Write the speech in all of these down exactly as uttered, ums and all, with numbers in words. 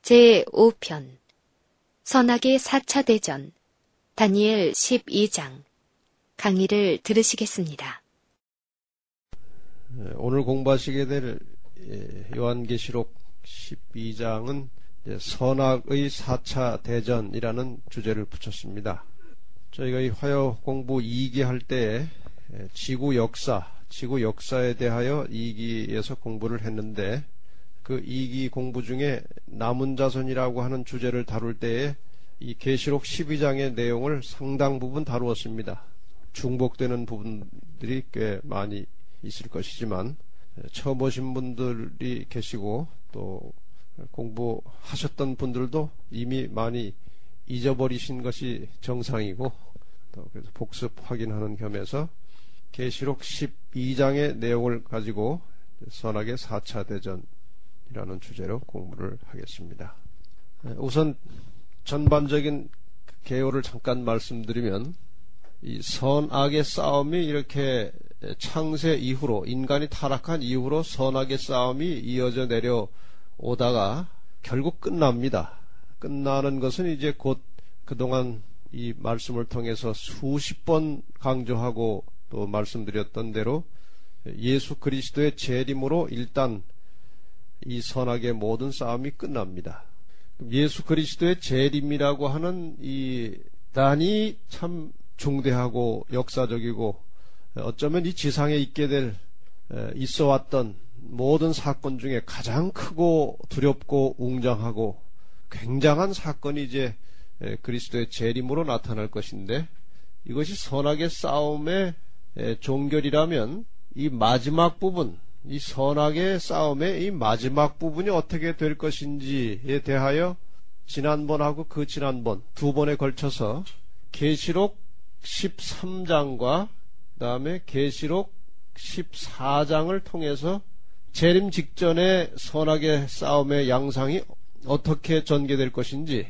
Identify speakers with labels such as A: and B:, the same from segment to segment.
A: 제오 편 선악의 사 차 대전 다니엘 십이 장 강의를 들으시겠습니다.
B: 오늘 공부하시게 될 요한계시록 십이 장은 선악의 사 차 대전이라는 주제를 붙였습니다. 저희가 이 화요 공부 이 기 할 때 지구 역사, 지구 역사에 대하여 이 기에서 공부를 했는데 그 이 기 공부 중에 남은 자손이라고 하는 주제를 다룰 때에 이 계시록 십이 장의 내용을 상당 부분 다루었습니다. 중복되는 부분들이 꽤 많이 있을 것이지만 처음 오신 분들이 계시고 또 공부하셨던 분들도 이미 많이 잊어버리신 것이 정상이고 또 그래서 복습 확인하는 겸해서 계시록 십이 장의 내용을 가지고 선악의 사 차 대전이라는 주제로 공부를 하겠습니다. 우선 전반적인 개요를 잠깐 말씀드리면 이 선악의 싸움이 이렇게 창세 이후로 인간이 타락한 이후로 선악의 싸움이 이어져 내려오다가 결국 끝납니다. 끝나는 것은 이제 곧 그동안 이 말씀을 통해서 수십 번 강조하고 또 말씀드렸던 대로 예수 그리스도의 재림으로 일단 이 선악의 모든 싸움이 끝납니다. 예수 그리스도의 재림이라고 하는 이 단이 참 중대하고 역사적이고 어쩌면 이 지상에 있게 될 있어 왔던 모든 사건 중에 가장 크고 두렵고 웅장하고 굉장한 사건이 이제 그리스도의 재림으로 나타날 것인데 이것이 선악의 싸움의 종결이라면 이 마지막 부분, 이 선악의 싸움의 이 마지막 부분이 어떻게 될 것인지에 대하여 지난번하고 그 지난번 두 번에 걸쳐서 계시록 십삼 장과 그 다음에 계시록 십사 장을 통해서 재림 직전의 선악의 싸움의 양상이 어떻게 전개될 것인지,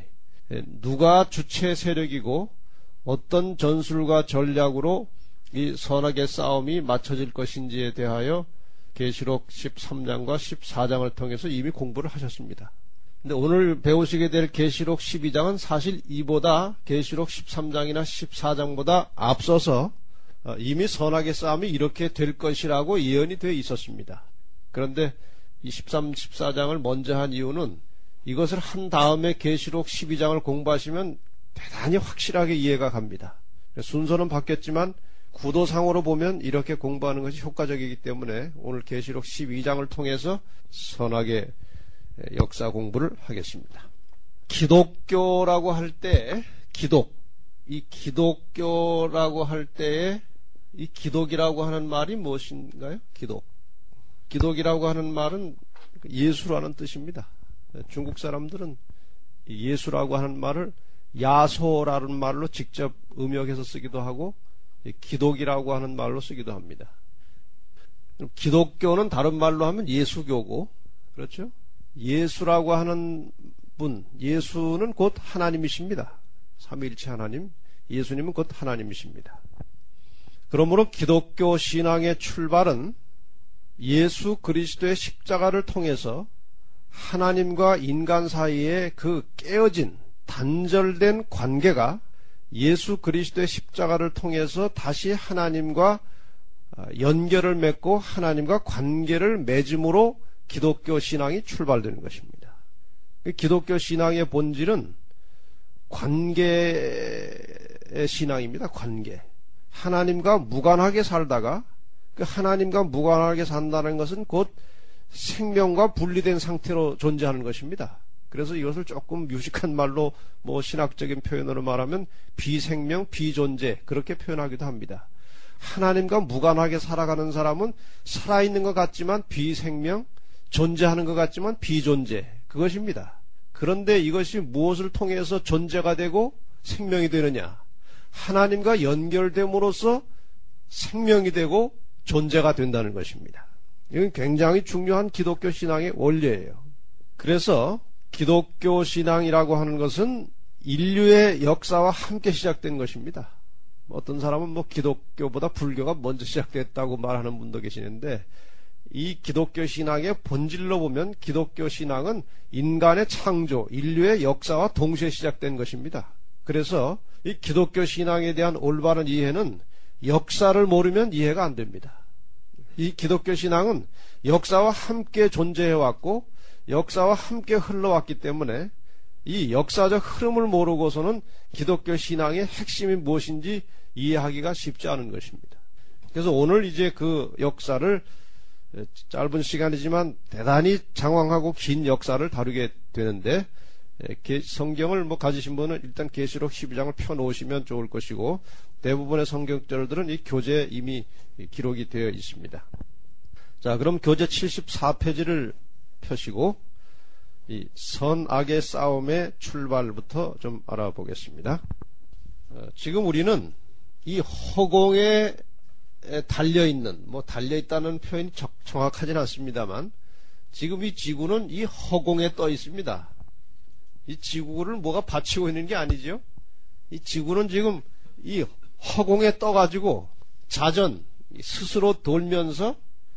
B: 누가 주체 세력이고 어떤 전술과 전략으로 이 선악의 싸움이 맞춰질 것인지에 대하여 계시록 십삼 장과 십사 장을 통해서 이미 공부를 하셨습니다. 근데 오늘 배우시게 될 계시록 십이 장은 사실 이보다 계시록 십삼 장이나 십사 장보다 앞서서 이미 선악의 싸움이 이렇게 될 것이라고 예언이 되어 있었습니다. 그런데 이 십삼, 십사 장을 먼저 한 이유는 이것을 한 다음에 계시록 십이 장을 공부하시면 대단히 확실하게 이해가 갑니다. 순서는 바뀌었지만 구도상으로 보면 이렇게 공부하는 것이 효과적이기 때문에 오늘 계시록 십이 장을 통해서 선악의 역사 공부를 하겠습니다. 기독교라고 할 때 기독, 이 기독교라고 할 때에 이 기독이라고 하는 말이 무엇인가요? 기독. 기독이라고 하는 말은 예수라는 뜻입니다. 중국 사람들은 예수라고 하는 말을 야소라는 말로 직접 음역해서 쓰기도 하고 기독이라고 하는 말로 쓰기도 합니다. 기독교는 다른 말로 하면 예수교고, 그렇죠? 예수라고 하는 분, 예수는 곧 하나님이십니다. 삼위일체 하나님, 예수님은 곧 하나님이십니다. 그러므로 기독교 신앙의 출발은 예수 그리스도의 십자가를 통해서 하나님과 인간 사이에 그 깨어진 단절된 관계가 예수 그리스도의 십자가를 통해서 다시 하나님과 연결을 맺고 하나님과 관계를 맺음으로 기독교 신앙이 출발되는 것입니다. 기독교 신앙의 본질은 관계의 신앙입니다. 관계. 하나님과 무관하게 살다가 그 하나님과 무관하게 산다는 것은 곧 생명과 분리된 상태로 존재하는 것입니다. 그래서 이것을 조금 뮤직한 말로 뭐 신학적인 표현으로 말하면 비생명, 비존재 그렇게 표현하기도 합니다. 하나님과 무관하게 살아가는 사람은 살아있는 것 같지만 비생명, 존재하는 것 같지만 비존재 그것입니다. 그런데 이것이 무엇을 통해서 존재가 되고 생명이 되느냐? 하나님과 연결됨으로써 생명이 되고 존재가 된다는 것입니다. 이건 굉장히 중요한 기독교 신앙의 원리예요. 그래서 기독교 신앙이라고 하는 것은 인류의 역사와 함께 시작된 것입니다. 어떤 사람은 뭐 기독교보다 불교가 먼저 시작됐다고 말하는 분도 계시는데 이 기독교 신앙의 본질로 보면 기독교 신앙은 인간의 창조, 인류의 역사와 동시에 시작된 것입니다. 그래서 이 기독교 신앙에 대한 올바른 이해는 역사를 모르면 이해가 안 됩니다. 이 기독교 신앙은 역사와 함께 존재해왔고 역사와 함께 흘러왔기 때문에 이 역사적 흐름을 모르고서는 기독교 신앙의 핵심이 무엇인지 이해하기가 쉽지 않은 것입니다. 그래서 오늘 이제 그 역사를 짧은 시간이지만 대단히 장황하고 긴 역사를 다루게 되는데, 성경을 뭐 가지신 분은 일단 계시록 십이 장을 펴놓으시면 좋을 것이고, 대부분의 성경절들은 이 교재에 이미 기록이 되어 있습니다. 자, 그럼 교재 칠십사 페이지를 펴시고 이 선악의 싸움의 출발부터 좀 알아보겠습니다. 어, 지금 우리는 이 허공에 달려있는, 뭐 달려있다는 표현이 정확하진 않습니다만, 지금 이 지구는 이 허공에 떠 있습니다. 이 지구를 뭐가 받치고 있는 게 아니죠. 이 지구는 지금 이 허공에 떠가지고 자전 스스로 돌면서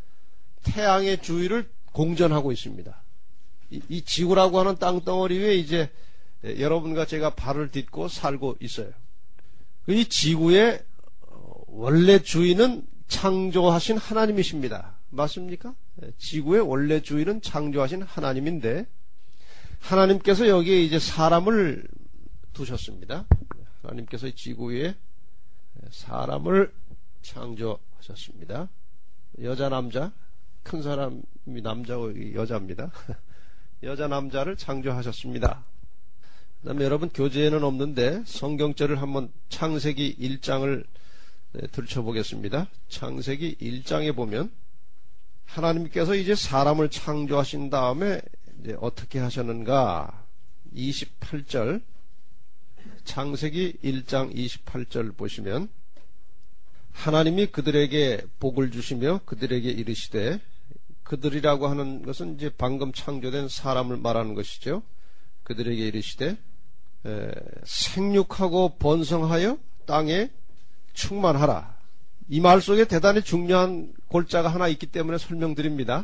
B: 태양의 주위를 공전하고 있습니다. 이, 이 지구라고 하는 땅덩어리 위에 이제 여러분과 제가 발을 딛고 살고 있어요. 이 지구의 원래 주인은 창조하신 하나님이십니다. 맞습니까? 지구의 원래 주인은 창조하신 하나님인데, 하나님께서 여기에 이제 사람을 두셨습니다. 하나님께서 이 지구 위에 사람을 창조하셨습니다. 여자, 남자, 큰 사람이 남자고 여자입니다. 여자, 남자를 창조하셨습니다. 그 다음에 여러분 교재에는 없는데 성경절을 한번 창세기 일 장을 들춰보겠습니다. 창세기 일 장에 보면 하나님께서 이제 사람을 창조하신 다음에 이제 어떻게 하셨는가, 이십팔 절, 창세기 일 장 이십팔 절 보시면, 하나님이 그들에게 복을 주시며 그들에게 이르시되, 그들이라고 하는 것은 이제 방금 창조된 사람을 말하는 것이죠. 그들에게 이르시되 에, 생육하고 번성하여 땅에 충만하라. 이 말 속에 대단히 중요한 골자가 하나 있기 때문에 설명드립니다.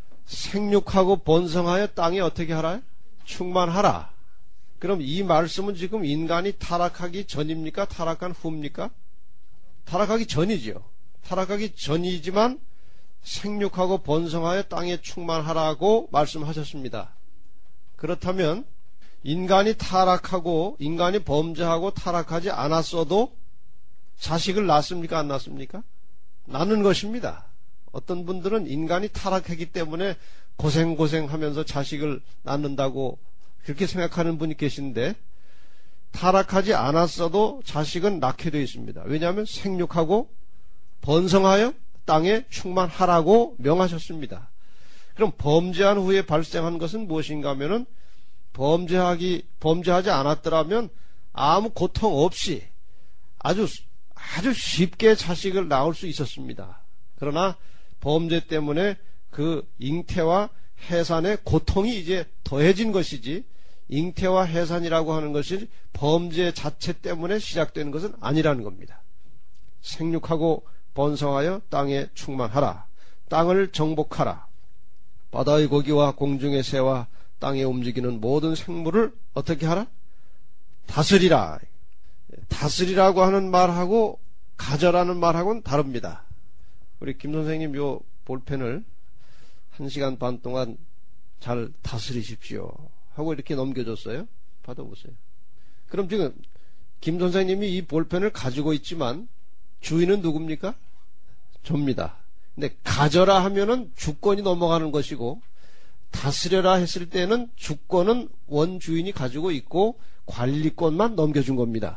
B: 생육하고 번성하여 땅에 어떻게 하라? 충만하라. 그럼 이 말씀은 지금 인간이 타락하기 전입니까? 타락한 후입니까? 타락하기 전이죠. 타락하기 전이지만 생육하고 번성하여 땅에 충만하라고 말씀하셨습니다. 그렇다면 인간이 타락하고 인간이 범죄하고 타락하지 않았어도 자식을 낳습니까? 안 낳습니까? 낳는 것입니다. 어떤 분들은 인간이 타락했기 때문에 고생고생하면서 자식을 낳는다고 그렇게 생각하는 분이 계신데, 타락하지 않았어도 자식은 낳게 되어 있습니다. 왜냐하면 생육하고 번성하여 땅에 충만하라고 명하셨습니다. 그럼 범죄한 후에 발생한 것은 무엇인가 하면은, 범죄하기, 범죄하지 않았더라면 아무 고통 없이 아주, 아주 쉽게 자식을 낳을 수 있었습니다. 그러나 범죄 때문에 그 잉태와 해산의 고통이 이제 더해진 것이지, 잉태와 해산이라고 하는 것이 범죄 자체 때문에 시작되는 것은 아니라는 겁니다. 생육하고 번성하여 땅에 충만하라. 땅을 정복하라. 바다의 고기와 공중의 새와 땅에 움직이는 모든 생물을 어떻게 하라? 다스리라. 다스리라고 하는 말하고 가져라는 말하고는 다릅니다. 우리 김 선생님 요 볼펜을 한 시간 반 동안 잘 다스리십시오 하고 이렇게 넘겨줬어요. 받아보세요. 그럼 지금 김 선생님이 이 볼펜을 가지고 있지만 주인은 누굽니까? 접니다. 근데 가져라 하면은 주권이 넘어가는 것이고, 다스려라 했을 때는 주권은 원주인이 가지고 있고 관리권만 넘겨준 겁니다.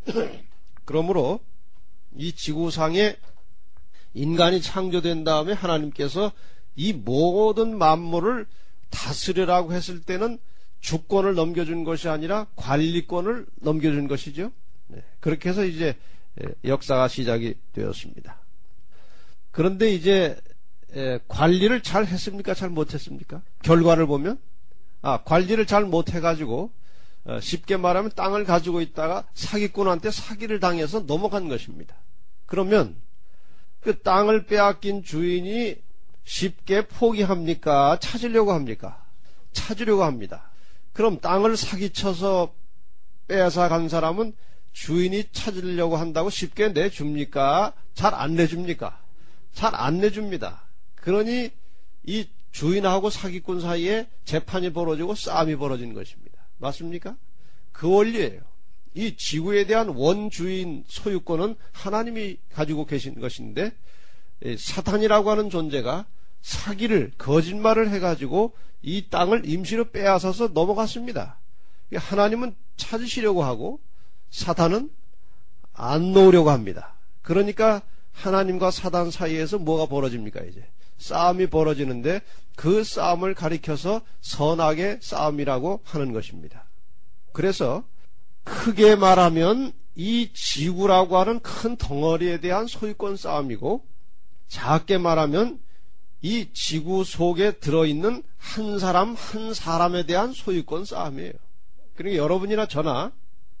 B: 그러므로 이 지구상에 인간이 창조된 다음에 하나님께서 이 모든 만물을 다스리라고 했을 때는 주권을 넘겨준 것이 아니라 관리권을 넘겨준 것이죠. 네, 그렇게 해서 이제 역사가 시작이 되었습니다. 그런데 이제 관리를 잘 했습니까? 잘 못했습니까? 결과를 보면, 아, 관리를 잘 못해가지고 쉽게 말하면 땅을 가지고 있다가 사기꾼한테 사기를 당해서 넘어간 것입니다. 그러면 그 땅을 빼앗긴 주인이 쉽게 포기합니까? 찾으려고 합니까? 찾으려고 합니다. 그럼 땅을 사기쳐서 빼앗아 간 사람은 주인이 찾으려고 한다고 쉽게 내줍니까? 잘 안 내줍니까? 잘 안 내줍니다. 그러니 이 주인하고 사기꾼 사이에 재판이 벌어지고 싸움이 벌어진 것입니다. 맞습니까? 그 원리예요. 이 지구에 대한 원주인 소유권은 하나님이 가지고 계신 것인데 사탄이라고 하는 존재가 사기를 거짓말을 해가지고 이 땅을 임시로 빼앗아서 넘어갔습니다. 하나님은 찾으시려고 하고 사탄은 안 놓으려고 합니다. 그러니까 하나님과 사단 사이에서 뭐가 벌어집니까? 이제 싸움이 벌어지는데 그 싸움을 가리켜서 선악의 싸움이라고 하는 것입니다. 그래서 크게 말하면 이 지구라고 하는 큰 덩어리에 대한 소유권 싸움이고, 작게 말하면 이 지구 속에 들어있는 한 사람 한 사람에 대한 소유권 싸움이에요. 그러니까 여러분이나 저나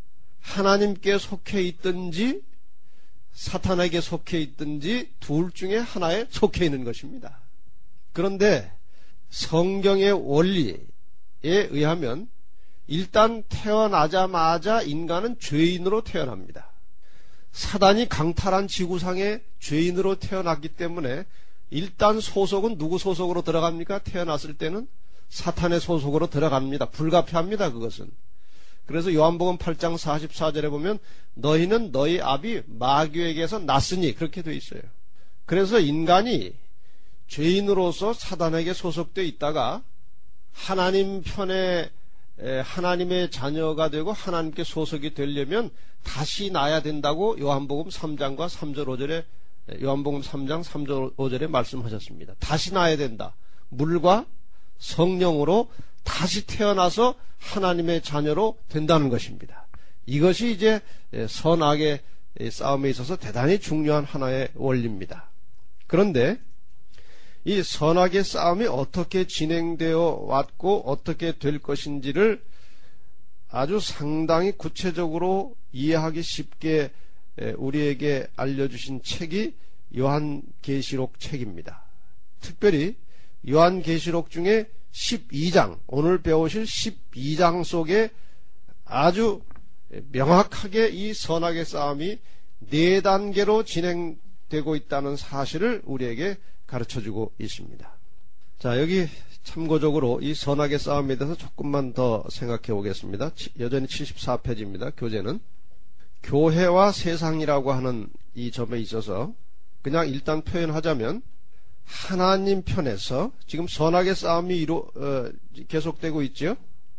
B: 하나님께 속해 있든지 사탄에게 속해 있든지 둘 중에 하나에 속해 있는 것입니다. 그런데 성경의 원리에 의하면 일단 태어나자마자 인간은 죄인으로 태어납니다. 사단이 강탈한 지구상에 죄인으로 태어났기 때문에 일단 소속은 누구 소속으로 들어갑니까? 태어났을 때는 사탄의 소속으로 들어갑니다. 불가피합니다. 그것은. 그래서 요한복음 팔 장 사십사 절에 보면 너희는 너희 아비 마귀에게서 났으니 그렇게 돼 있어요. 그래서 인간이 죄인으로서 사단에게 소속되어 있다가 하나님 편에 하나님의 자녀가 되고 하나님께 소속이 되려면 다시 나야 된다고 요한복음 삼 장과 삼 절 오 절에 요한복음 삼 장 삼 절 오 절에 말씀하셨습니다. 다시 나야 된다. 물과 성령으로 다시 태어나서 하나님의 자녀로 된다는 것입니다. 이것이 이제 선악의 싸움에 있어서 대단히 중요한 하나의 원리입니다. 그런데 이 선악의 싸움이 어떻게 진행되어 왔고 어떻게 될 것인지를 아주 상당히 구체적으로 이해하기 쉽게 우리에게 알려주신 책이 요한계시록 책입니다. 특별히 요한계시록 중에 십이 장, 오늘 배우실 십이 장 속에 아주 명확하게 이 선악의 싸움이 네 단계로 진행되고 있다는 사실을 우리에게 가르쳐주고 있습니다. 자, 여기 참고적으로 이 선악의 싸움에 대해서 조금만 더 생각해 보겠습니다. 여전히 칠십사 페이지입니다. 교재는 교회와 세상이라고 하는 이 점에 있어서 그냥 일단 표현하자면 하나님 편에서 지금 선악의 싸움이 이루, 어, 계속되고 있죠.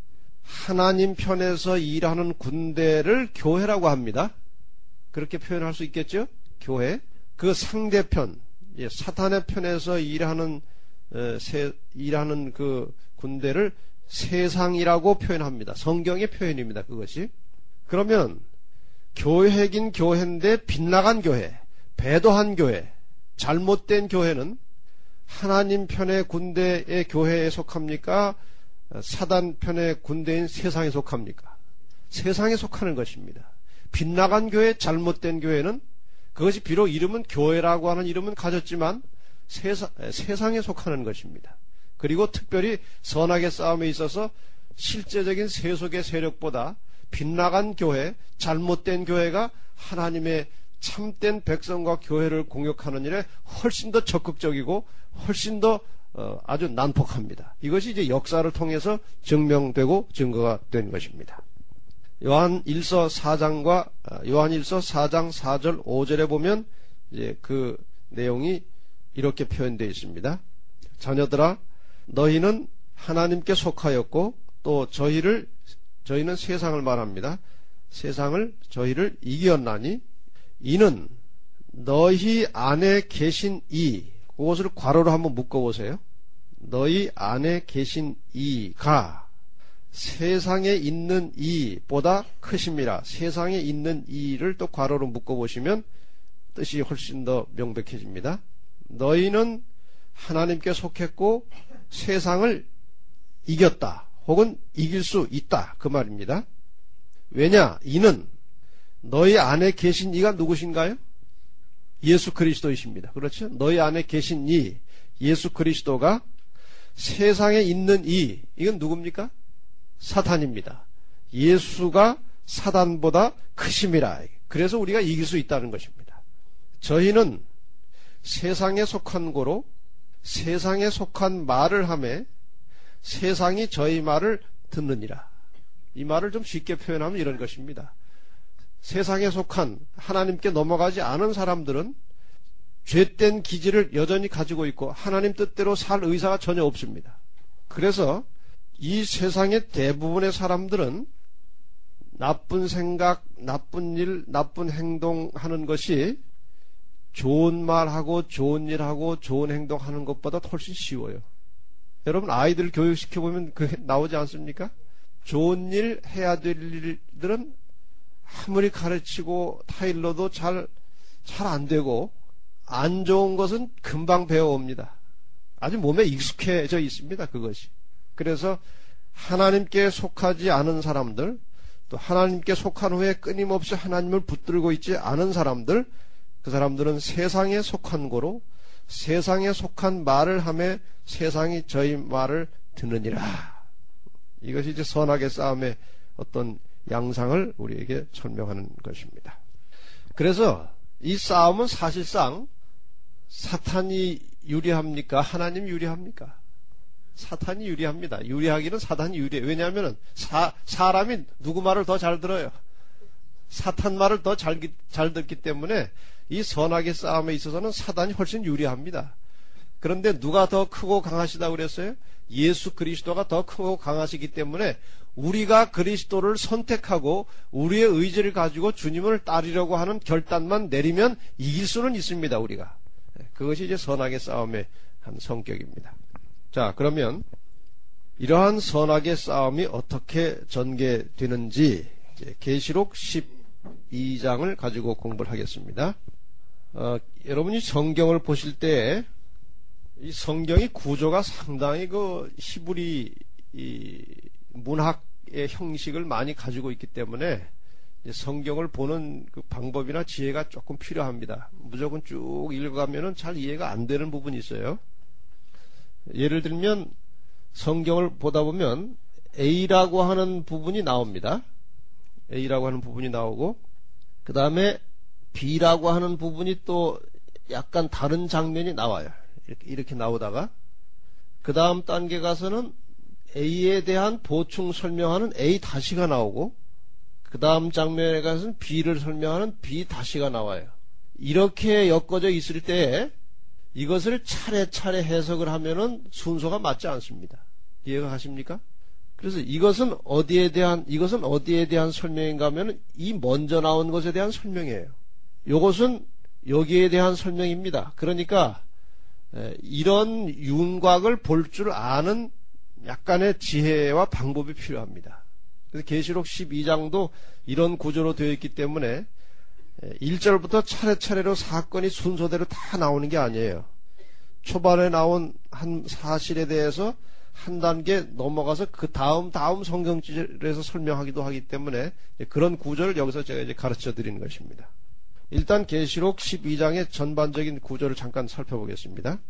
B: 하나님 편에서 일하는 군대를 교회라고 합니다. 그렇게 표현할 수 있겠죠. 교회. 그 상대편, 예, 사탄의 편에서 일하는 에, 세, 일하는 그 군대를 세상이라고 표현합니다. 성경의 표현입니다. 그것이. 그러면 교회긴 교회인데 빗나간 교회, 배도한 교회, 잘못된 교회는 하나님 편의 군대의 교회에 속합니까? 사단 편의 군대인 세상에 속합니까? 세상에 속하는 것입니다. 빗나간 교회, 잘못된 교회는 그것이 비록 이름은 교회라고 하는 이름은 가졌지만 세상, 세상에 속하는 것입니다. 그리고 특별히 선악의 싸움에 있어서 실제적인 세속의 세력보다 빗나간 교회, 잘못된 교회가 하나님의 참된 백성과 교회를 공격하는 일에 훨씬 더 적극적이고 훨씬 더 어, 아주 난폭합니다. 이것이 이제 역사를 통해서 증명되고 증거가 된 것입니다. 요한 일서 사 장과 요한 일서 사 장 사 절 오 절에 보면 이제 그 내용이 이렇게 표현되어 있습니다. 자녀들아, 너희는 하나님께 속하였고 또 저희를 저희는 세상을 말합니다. 세상을 저희를 이겼나니 이는 너희 안에 계신 이, 그것을 괄호로 한번 묶어보세요. 너희 안에 계신 이가 세상에 있는 이보다 크심이라. 세상에 있는 이를 또 괄호로 묶어보시면 뜻이 훨씬 더 명백해집니다. 너희는 하나님께 속했고 세상을 이겼다 혹은 이길 수 있다, 그 말입니다. 왜냐? 이는 너희 안에 계신 이가 누구신가요? 예수 그리스도이십니다. 그렇죠? 너희 안에 계신 이, 예수 그리스도가 세상에 있는 이, 이건 누굽니까? 사탄입니다. 예수가 사단보다 크심이라. 그래서 우리가 이길 수 있다는 것입니다. 저희는 세상에 속한 고로 세상에 속한 말을 하며 세상이 저희 말을 듣느니라. 이 말을 좀 쉽게 표현하면 이런 것입니다. 세상에 속한 하나님께 넘어가지 않은 사람들은 죄된 기질을 여전히 가지고 있고 하나님 뜻대로 살 의사가 전혀 없습니다. 그래서 이 세상의 대부분의 사람들은 나쁜 생각, 나쁜 일, 나쁜 행동하는 것이 좋은 말하고 좋은 일하고 좋은 행동하는 것보다 훨씬 쉬워요. 여러분 아이들 교육시켜보면 그게 나오지 않습니까? 좋은 일 해야 될 일들은 아무리 가르치고 타일러도 잘, 잘 안 되고 안 좋은 것은 금방 배워옵니다. 아주 몸에 익숙해져 있습니다. 그것이. 그래서 하나님께 속하지 않은 사람들, 또 하나님께 속한 후에 끊임없이 하나님을 붙들고 있지 않은 사람들, 그 사람들은 세상에 속한 고로 세상에 속한 말을 하며 세상이 저희 말을 듣느니라. 이것이 이제 선악의 싸움의 어떤 양상을 우리에게 설명하는 것입니다. 그래서 이 싸움은 사실상 사탄이 유리합니까? 하나님 유리합니까? 사탄이 유리합니다. 유리하기는 사탄이 유리해요. 왜냐하면 사, 사람이 누구 말을 더 잘 들어요? 사탄 말을 더 잘 잘 듣기 때문에 이 선악의 싸움에 있어서는 사탄이 훨씬 유리합니다. 그런데 누가 더 크고 강하시다고 그랬어요? 예수 그리스도가 더 크고 강하시기 때문에 우리가 그리스도를 선택하고 우리의 의지를 가지고 주님을 따르려고 하는 결단만 내리면 이길 수는 있습니다. 우리가. 그것이 이제 선악의 싸움의 한 성격입니다. 자, 그러면 이러한 선악의 싸움이 어떻게 전개되는지 계시록 십이 장을 가지고 공부를 하겠습니다. 어, 여러분이 성경을 보실 때 이 성경의 구조가 상당히 그 히브리 이 문학의 형식을 많이 가지고 있기 때문에 성경을 보는 그 방법이나 지혜가 조금 필요합니다. 무조건 쭉 읽어가면은 잘 이해가 안 되는 부분이 있어요. 예를 들면 성경을 보다 보면 A라고 하는 부분이 나옵니다. A라고 하는 부분이 나오고 그 다음에 B라고 하는 부분이 또 약간 다른 장면이 나와요. 이렇게, 이렇게 나오다가 그 다음 단계 가서는 A에 대한 보충 설명하는 A 다시가 나오고 그 다음 장면에 가서는 B를 설명하는 B 다시가 나와요. 이렇게 엮어져 있을 때 이것을 차례차례 해석을 하면은 순서가 맞지 않습니다. 이해가 가십니까? 그래서 이것은 어디에 대한 이것은 어디에 대한 설명인가 하면은 이 먼저 나온 것에 대한 설명이에요. 이것은 여기에 대한 설명입니다. 그러니까 이런 윤곽을 볼 줄 아는 약간의 지혜와 방법이 필요합니다. 그래서 계시록 십이 장도 이런 구조로 되어 있기 때문에 일 절부터 차례차례로 사건이 순서대로 다 나오는 게 아니에요. 초반에 나온 한 사실에 대해서 한 단계 넘어가서 그 다음 다음 성경지에서 설명하기도 하기 때문에 그런 구조를 여기서 제가 이제 가르쳐 드리는 것입니다. 일단 계시록 십이 장의 전반적인 구조를 잠깐 살펴보겠습니다.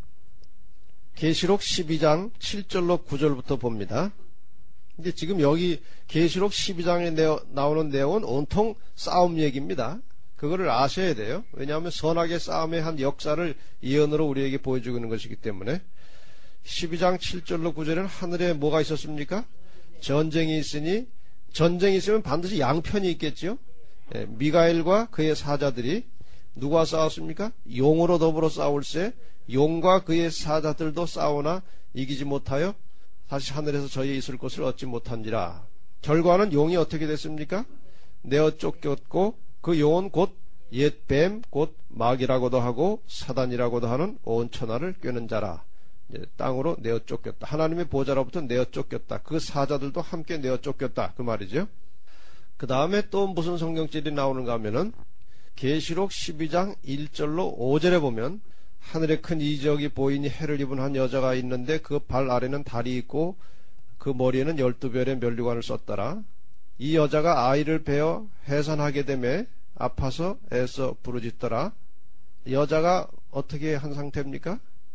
B: 계시록 십이 장 칠 절로 구 절부터 봅니다. 근데 지금 여기 계시록 십이 장에 나오는 내용은 온통 싸움 얘기입니다. 그거를 아셔야 돼요. 왜냐하면 선악의 싸움의 한 역사를 예언으로 우리에게 보여주고 있는 것이기 때문에. 십이 장 칠 절로 구 절에는 하늘에 뭐가 있었습니까? 전쟁이 있으니, 전쟁이 있으면 반드시 양편이 있겠죠. 예, 미가엘과 그의 사자들이 누가 싸웠습니까? 용으로 더불어 싸울세 용과 그의 사자들도 싸우나 이기지 못하여 다시 하늘에서 저희의 있을 곳을 얻지 못한지라. 결과는 용이 어떻게 됐습니까? 내어 쫓겼고 그 용은 곧 옛뱀 곧 마귀라고도 하고 사단이라고도 하는 온 천하를 꿰는 자라. 이제 땅으로 내어 쫓겼다. 하나님의 보좌로부터 내어 쫓겼다. 그 사자들도 함께 내어 쫓겼다. 그 말이죠. 그 다음에 또 무슨 성경절이 나오는가 하면은 계시록 십이 장 일 절로 오 절에 보면 하늘에 큰 이적이 보이니 해를 입은 한 여자가 있는데 그 발 아래는 달이 있고 그 머리에는 열두 별의 면류관을 썼더라. 이 여자가 아이를 베어 해산하게 되매 아파서 애써 부르짖더라. 여자가 어떻게 한 상태입니까?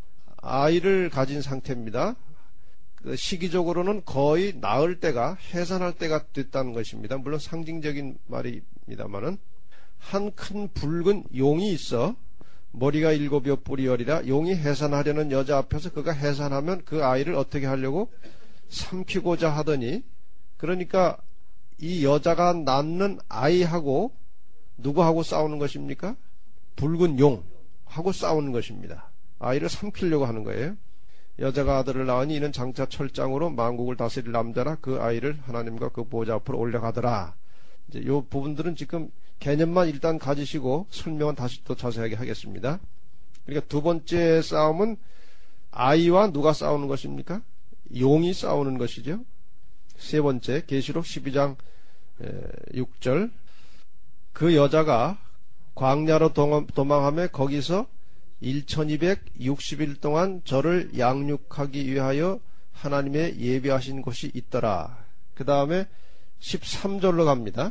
B: 아이를 가진 상태입니다. 그 시기적으로는 거의 낳을 때가, 해산할 때가 됐다는 것입니다. 물론 상징적인 말입니다만은, 한 큰 붉은 용이 있어 머리가 일곱여 뿔이 열이라 용이 해산하려는 여자 앞에서 그가 해산하면 그 아이를 어떻게 하려고 삼키고자 하더니, 그러니까 이 여자가 낳는 아이하고 누구하고 싸우는 것입니까? 붉은 용하고 싸우는 것입니다. 아이를 삼키려고 하는 거예요. 여자가 아들을 낳으니 이는 장차 철장으로 만국을 다스릴 남자라 그 아이를 하나님과 그 보좌 앞으로 올려가더라. 이제 이 부분들은 지금 개념만 일단 가지시고 설명은 다시 또 자세하게 하겠습니다. 그러니까 두 번째 싸움은 아이와 누가 싸우는 것입니까? 용이 싸우는 것이죠. 세 번째, 계시록 십이 장 육 절, 그 여자가 광야로 도망하며 거기서 천이백육십 일 동안 저를 양육하기 위하여 하나님의 예비하신 곳이 있더라. 그 다음에 십삼 절로 갑니다.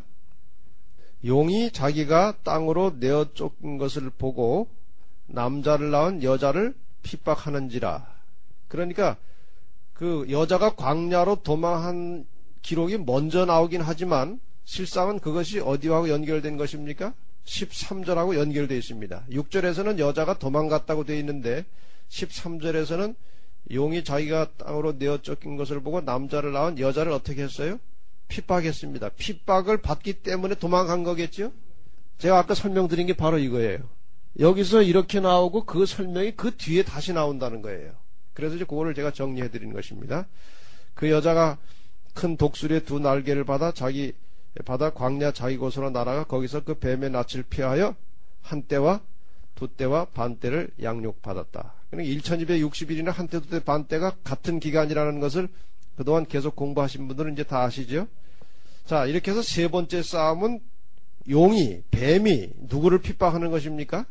B: 용이 자기가 땅으로 내어 쫓긴 것을 보고 남자를 낳은 여자를 핍박하는지라. 그러니까 그 여자가 광야로 도망한 기록이 먼저 나오긴 하지만 실상은 그것이 어디와 연결된 것입니까? 십삼 절하고 연결되어 있습니다. 육 절에서는 여자가 도망갔다고 되어 있는데 십삼 절에서는 용이 자기가 땅으로 내어 쫓긴 것을 보고 남자를 낳은 여자를 어떻게 했어요? 핍박했습니다. 핍박을 받기 때문에 도망간 거겠죠? 제가 아까 설명드린 게 바로 이거예요. 여기서 이렇게 나오고 그 설명이 그 뒤에 다시 나온다는 거예요. 그래서 이제 그거를 제가 정리해 드리는 것입니다. 그 여자가 큰 독수리의 두 날개를 받아 자기 받아 광야 자기 곳으로 날아가 거기서 그 뱀의 낯을 피하여 한 때와 두 때와 반 때를 양육받았다. 그러니까 천이백육십 일이나 한 때, 두 때, 반 때가 같은 기간이라는 것을 그동안 계속 공부하신 분들은 이제 다 아시죠? 자, 이렇게 해서 세 번째 싸움은 용이, 뱀이 누구를 핍박하는 것입니까?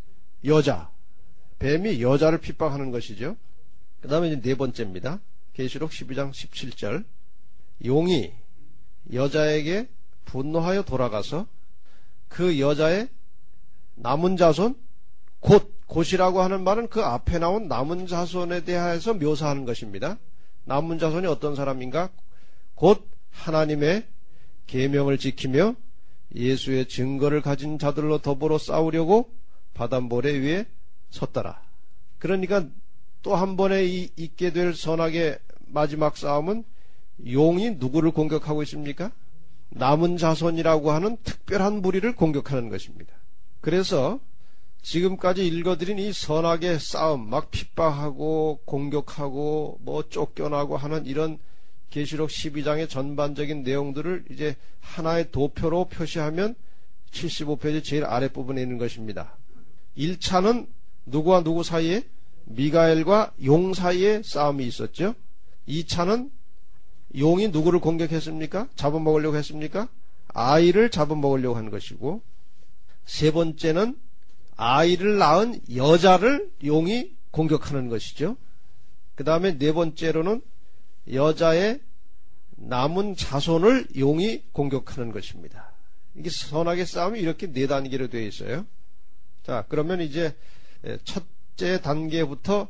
B: 여자. 뱀이 여자를 핍박하는 것이죠. 그 다음에 이제 네 번째입니다. 계시록 십이 장 십칠 절. 용이 여자에게 분노하여 돌아가서 그 여자의 남은 자손, 곧, 곧이라고 하는 말은 그 앞에 나온 남은 자손에 대해서 묘사하는 것입니다. 남은 자손이 어떤 사람인가? 곧 하나님의 계명을 지키며 예수의 증거를 가진 자들로 더불어 싸우려고 바닷모래 위에 섰더라. 그러니까 또 한 번에 이, 있게 될 선악의 마지막 싸움은 용이 누구를 공격하고 있습니까? 남은 자손이라고 하는 특별한 무리를 공격하는 것입니다. 그래서 지금까지 읽어드린 이 선악의 싸움, 막 핍박하고 공격하고 뭐 쫓겨나고 하는 이런 계시록 십이 장의 전반적인 내용들을 이제 하나의 도표로 표시하면 칠십오 페이지 제일 아랫부분에 있는 것입니다. 일 차는 누구와 누구 사이에? 미가엘과 용 사이에 싸움이 있었죠. 이 차는 용이 누구를 공격했습니까? 잡아먹으려고 했습니까? 아이를 잡아먹으려고 한 것이고, 세 번째는 아이를 낳은 여자를 용이 공격하는 것이죠. 그 다음에 네 번째로는 여자의 남은 자손을 용이 공격하는 것입니다. 이게 선악의 싸움이 이렇게 네 단계로 되어 있어요. 자, 그러면 이제 첫째 단계부터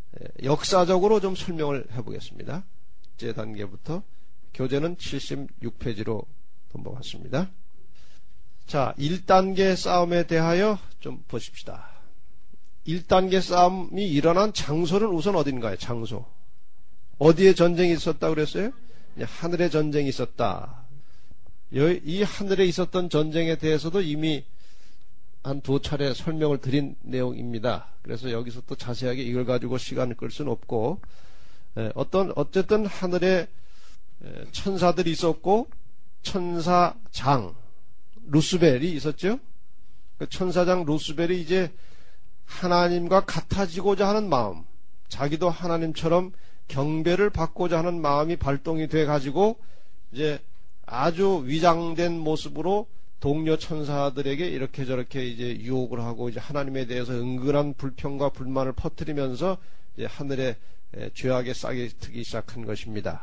B: 역사적으로 좀 설명을 해보겠습니다. 첫째 단계부터 교재는 칠십육 페이지로 넘어갔습니다. 자, 일 단계 싸움에 대하여 좀 보십시다. 일 단계 싸움이 일어난 장소는 우선 어딘가요? 장소. 어디에 전쟁이 있었다고 그랬어요? 하늘에 전쟁이 있었다. 이 하늘에 있었던 전쟁에 대해서도 이미 한 두 차례 설명을 드린 내용입니다. 그래서 여기서 또 자세하게 이걸 가지고 시간을 끌 수는 없고, 어떤, 어쨌든 하늘에 천사들이 있었고, 천사장, 루스벨이 있었죠? 그 천사장 루스벨이 이제 하나님과 같아지고자 하는 마음, 자기도 하나님처럼 경배를 받고자 하는 마음이 발동이 돼 가지고 이제 아주 위장된 모습으로 동료 천사들에게 이렇게 저렇게 이제 유혹을 하고 이제 하나님에 대해서 은근한 불평과 불만을 퍼뜨리면서 이제 하늘에 죄악의 싹이 트기 시작한 것입니다.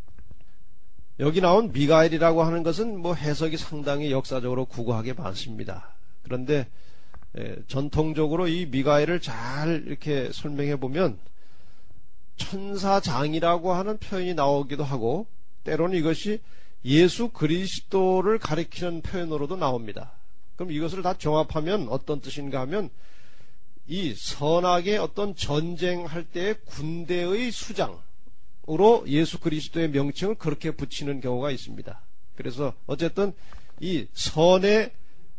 B: 여기 나온 미가엘이라고 하는 것은 뭐 해석이 상당히 역사적으로 구구하게 많습니다. 그런데 전통적으로 이 미가엘을 잘 이렇게 설명해 보면 천사장이라고 하는 표현이 나오기도 하고 때로는 이것이 예수 그리스도를 가리키는 표현으로도 나옵니다. 그럼 이것을 다 종합하면 어떤 뜻인가 하면 이 선악의 어떤 전쟁할 때의 군대의 수장으로 예수 그리스도의 명칭을 그렇게 붙이는 경우가 있습니다. 그래서 어쨌든 이 선의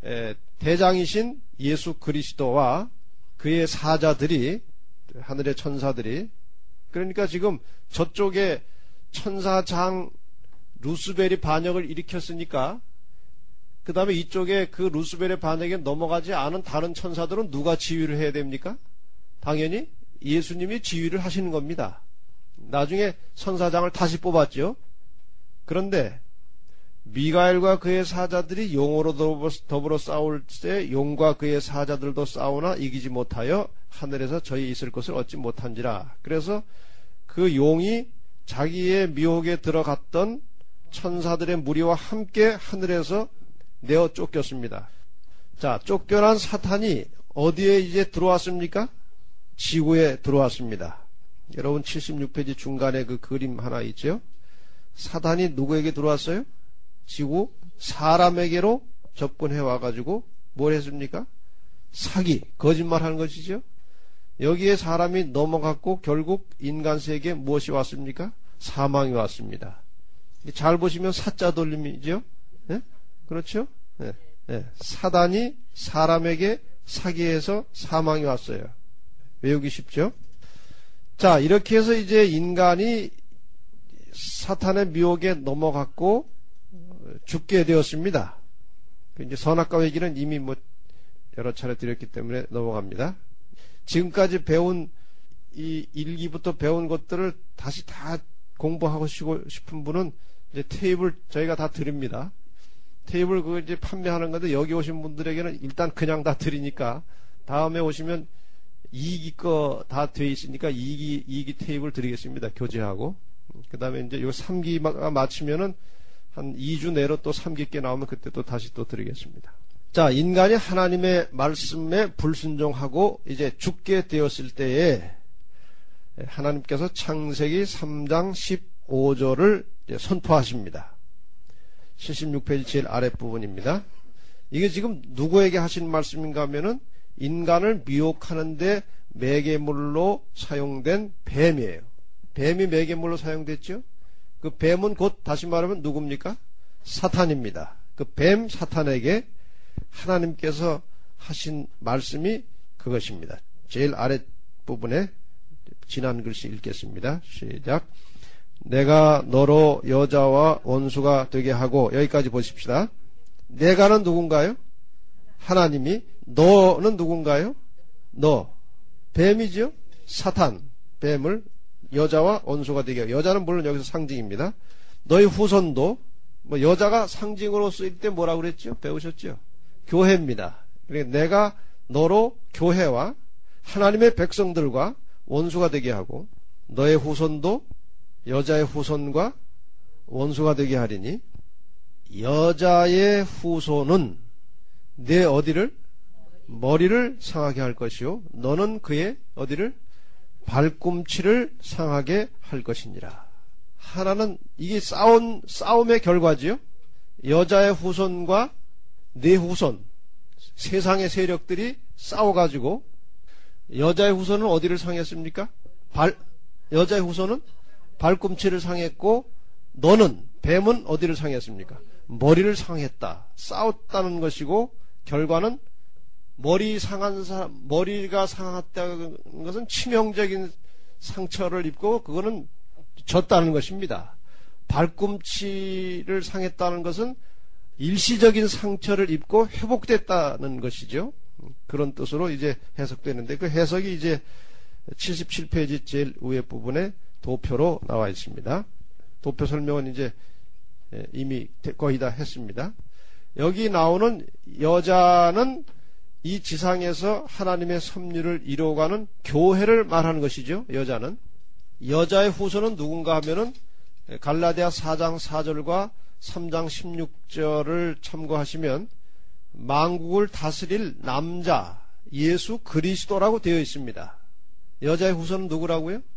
B: 대장이신 예수 그리스도와 그의 사자들이, 하늘의 천사들이, 그러니까 지금 저쪽에 천사장 루스벨이 반역을 일으켰으니까 그 다음에 이쪽에 그 루스벨의 반역에 넘어가지 않은 다른 천사들은 누가 지휘를 해야 됩니까? 당연히 예수님이 지휘를 하시는 겁니다. 나중에 천사장을 다시 뽑았죠. 그런데 미가엘과 그의 사자들이 용으로 더불어 싸울 때 용과 그의 사자들도 싸우나 이기지 못하여 하늘에서 저희 있을 것을 얻지 못한지라. 그래서 그 용이 자기의 미혹에 들어갔던 천사들의 무리와 함께 하늘에서 내어 쫓겼습니다. 자, 쫓겨난 사탄이 어디에 이제 들어왔습니까? 지구에 들어왔습니다. 여러분 칠십육 페이지 중간에 그 그림 하나 있죠? 사탄이 누구에게 들어왔어요? 지구 사람에게로 접근해 와가지고 뭘 했습니까? 사기, 거짓말 하는 것이죠. 여기에 사람이 넘어갔고 결국 인간 세계에 무엇이 왔습니까? 사망이 왔습니다. 잘 보시면 사자 돌림이죠. 네? 그렇죠? 네. 네. 사단이 사람에게 사기해서 사망이 왔어요. 외우기 쉽죠? 자, 이렇게 해서 이제 인간이 사탄의 미혹에 넘어갔고 죽게 되었습니다. 이제 선악과 회기는 이미 뭐 여러 차례 드렸기 때문에 넘어갑니다. 지금까지 배운 이 일기부터 배운 것들을 다시 다 공부하고 싶은 분은 이제 테이블 저희가 다 드립니다. 테이블 그거 이제 판매하는 건데 여기 오신 분들에게는 일단 그냥 다 드리니까 다음에 오시면 이 기 거 다 돼 있으니까 이 기, 이 기 테이블 드리겠습니다. 교재하고. 그 다음에 이제 요 삼 기가 마치면은 한 이 주 내로 또 삼 기 께 나오면 그때 또 다시 또 드리겠습니다. 자, 인간이 하나님의 말씀에 불순종하고 이제 죽게 되었을 때에 하나님께서 창세기 삼 장 십오 절을 선포하십니다. 칠십육 페이지 제일 아랫부분입니다. 이게 지금 누구에게 하신 말씀인가 하면은 인간을 미혹하는데 매개물로 사용된 뱀이에요. 뱀이 매개물로 사용됐죠? 그 뱀은 곧 다시 말하면 누굽니까? 사탄입니다. 그 뱀 사탄에게 하나님께서 하신 말씀이 그것입니다. 제일 아랫부분에 지난 글씨 읽겠습니다. 시작. 내가 너로 여자와 원수가 되게 하고, 여기까지 보십시다. 내가는 누군가요? 하나님이. 너는 누군가요? 너. 뱀이죠? 사탄. 뱀을 여자와 원수가 되게 하고. 여자는 물론 여기서 상징입니다. 너희 후손도, 뭐 여자가 상징으로 쓰일 때 뭐라고 그랬죠? 배우셨죠? 교회입니다. 그러니까 내가 너로 교회와 하나님의 백성들과 원수가 되게 하고, 너의 후손도 여자의 후손과 원수가 되게 하리니, 여자의 후손은 내 어디를? 머리를 상하게 할 것이요, 너는 그의 어디를? 발꿈치를 상하게 할 것이니라. 하나는 이게 싸운 싸움의 결과지요. 여자의 후손과 내 후손, 세상의 세력들이 싸워가지고 여자의 후손은 어디를 상했습니까? 발 여자의 후손은 발꿈치를 상했고, 너는 뱀은 어디를 상했습니까? 머리를 상했다. 싸웠다는 것이고, 결과는 머리 상한 사람, 머리가 상했다는 것은 치명적인 상처를 입고 그거는 졌다는 것입니다. 발꿈치를 상했다는 것은 일시적인 상처를 입고 회복됐다는 것이죠. 그런 뜻으로 이제 해석되는데, 그 해석이 이제 칠십칠 페이지 제일 위에 부분에 도표로 나와 있습니다. 도표 설명은 이제 이미 거의 다 했습니다. 여기 나오는 여자는 이 지상에서 하나님의 섭리를 이루어가는 교회를 말하는 것이죠. 여자는. 여자의 후손은 누군가 하면은 갈라디아 사 장 사 절과 삼 장 십육 절을 참고하시면 만국을 다스릴 남자 예수 그리스도라고 되어 있습니다. 여자의 후손은 누구라고요?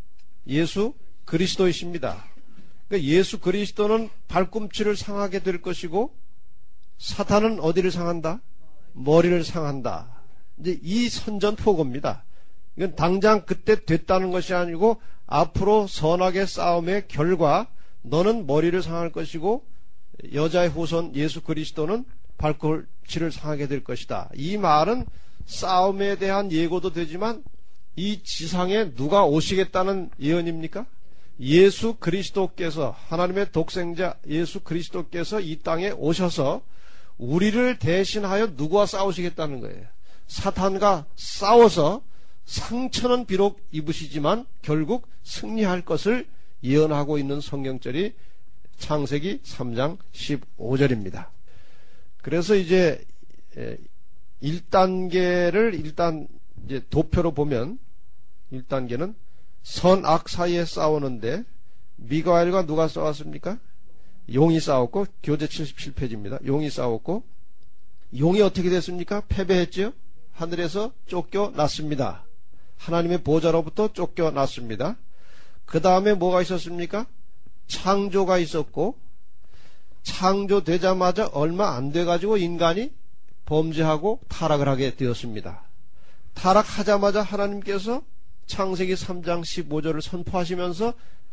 B: 예수 그리스도이십니다. 그러니까 예수 그리스도는 발꿈치를 상하게 될 것이고 사탄은 어디를 상한다? 머리를 상한다. 이제 이 선전포고입니다. 이건 당장 그때 됐다는 것이 아니고 앞으로 선악의 싸움의 결과 너는 머리를 상할 것이고 여자의 후손 예수 그리스도는 발꿈치를 상하게 될 것이다. 이 말은 싸움에 대한 예고도 되지만 이 지상에 누가 오시겠다는 예언입니까? 예수 그리스도께서, 하나님의 독생자 예수 그리스도께서 이 땅에 오셔서 우리를 대신하여 누구와 싸우시겠다는 거예요. 사탄과 싸워서 상처는 비록 입으시지만 결국 승리할 것을 예언하고 있는 성경절이 창세기 삼 장 십오 절입니다. 그래서 이제 일 단계를 일단 이제 도표로 보면 일 단계는 선악 사이에 싸우는데 미가엘과 누가 싸웠습니까? 용이 싸웠고, 교재 칠십칠 페이지입니다. 용이 싸웠고, 용이 어떻게 됐습니까? 패배했죠? 하늘에서 쫓겨났습니다. 하나님의 보좌로부터 쫓겨났습니다. 그 다음에 뭐가 있었습니까? 창조가 있었고, 창조되자마자 얼마 안 돼가지고 인간이 범죄하고 타락을 하게 되었습니다. 타락하자마자 하나님께서 창세기 삼 장 십오 절을 선포하시면서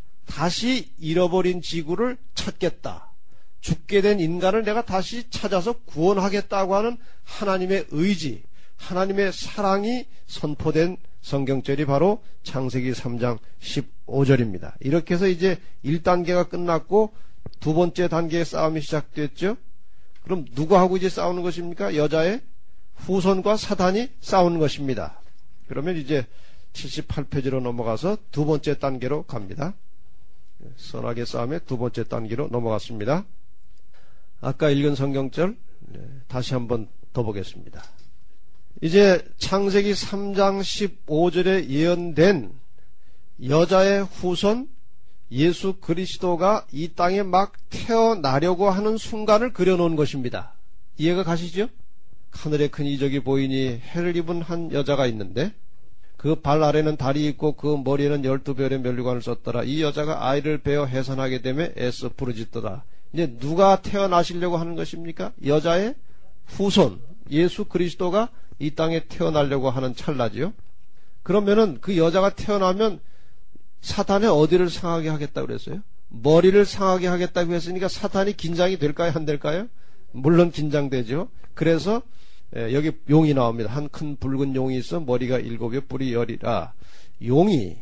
B: 다시 잃어버린 지구를 찾겠다. 죽게 된 인간을 내가 다시 찾아서 구원하겠다고 하는 하나님의 의지, 하나님의 사랑이 선포된 성경절이 바로 창세기 삼 장 십오 절입니다. 이렇게 해서 이제 일 단계가 끝났고 두 번째 단계의 싸움이 시작됐죠. 그럼 누구하고 이제 싸우는 것입니까? 여자의 후손과 사단이 싸우는 것입니다. 그러면 이제 칠십팔 페이지로 넘어가서 두 번째 단계로 갑니다. 선악의 싸움의 두 번째 단계로 넘어갔습니다. 아까 읽은 성경절 다시 한번 더 보겠습니다. 이제 창세기 삼 장 십오 절에 예언된 여자의 후손 예수 그리스도가 이 땅에 막 태어나려고 하는 순간을 그려놓은 것입니다. 이해가 가시죠? 하늘에 큰 이적이 보이니 해를 입은 한 여자가 있는데 그 발 아래는 달이 있고 그 머리에는 열두 별의 면류관을 썼더라. 이 여자가 아이를 베어 해산하게 되며 애써 부르짖더라. 이제 누가 태어나시려고 하는 것입니까? 여자의 후손 예수 그리스도가 이 땅에 태어나려고 하는 찰나지요. 그러면은 그 여자가 태어나면 사탄의 어디를 상하게 하겠다고 그랬어요? 머리를 상하게 하겠다고 했으니까 사탄이 긴장이 될까요? 안 될까요? 물론 긴장되죠. 그래서 여기 용이 나옵니다. 한 큰 붉은 용이 있어 머리가 일곱에 뿔이 열이라. 용이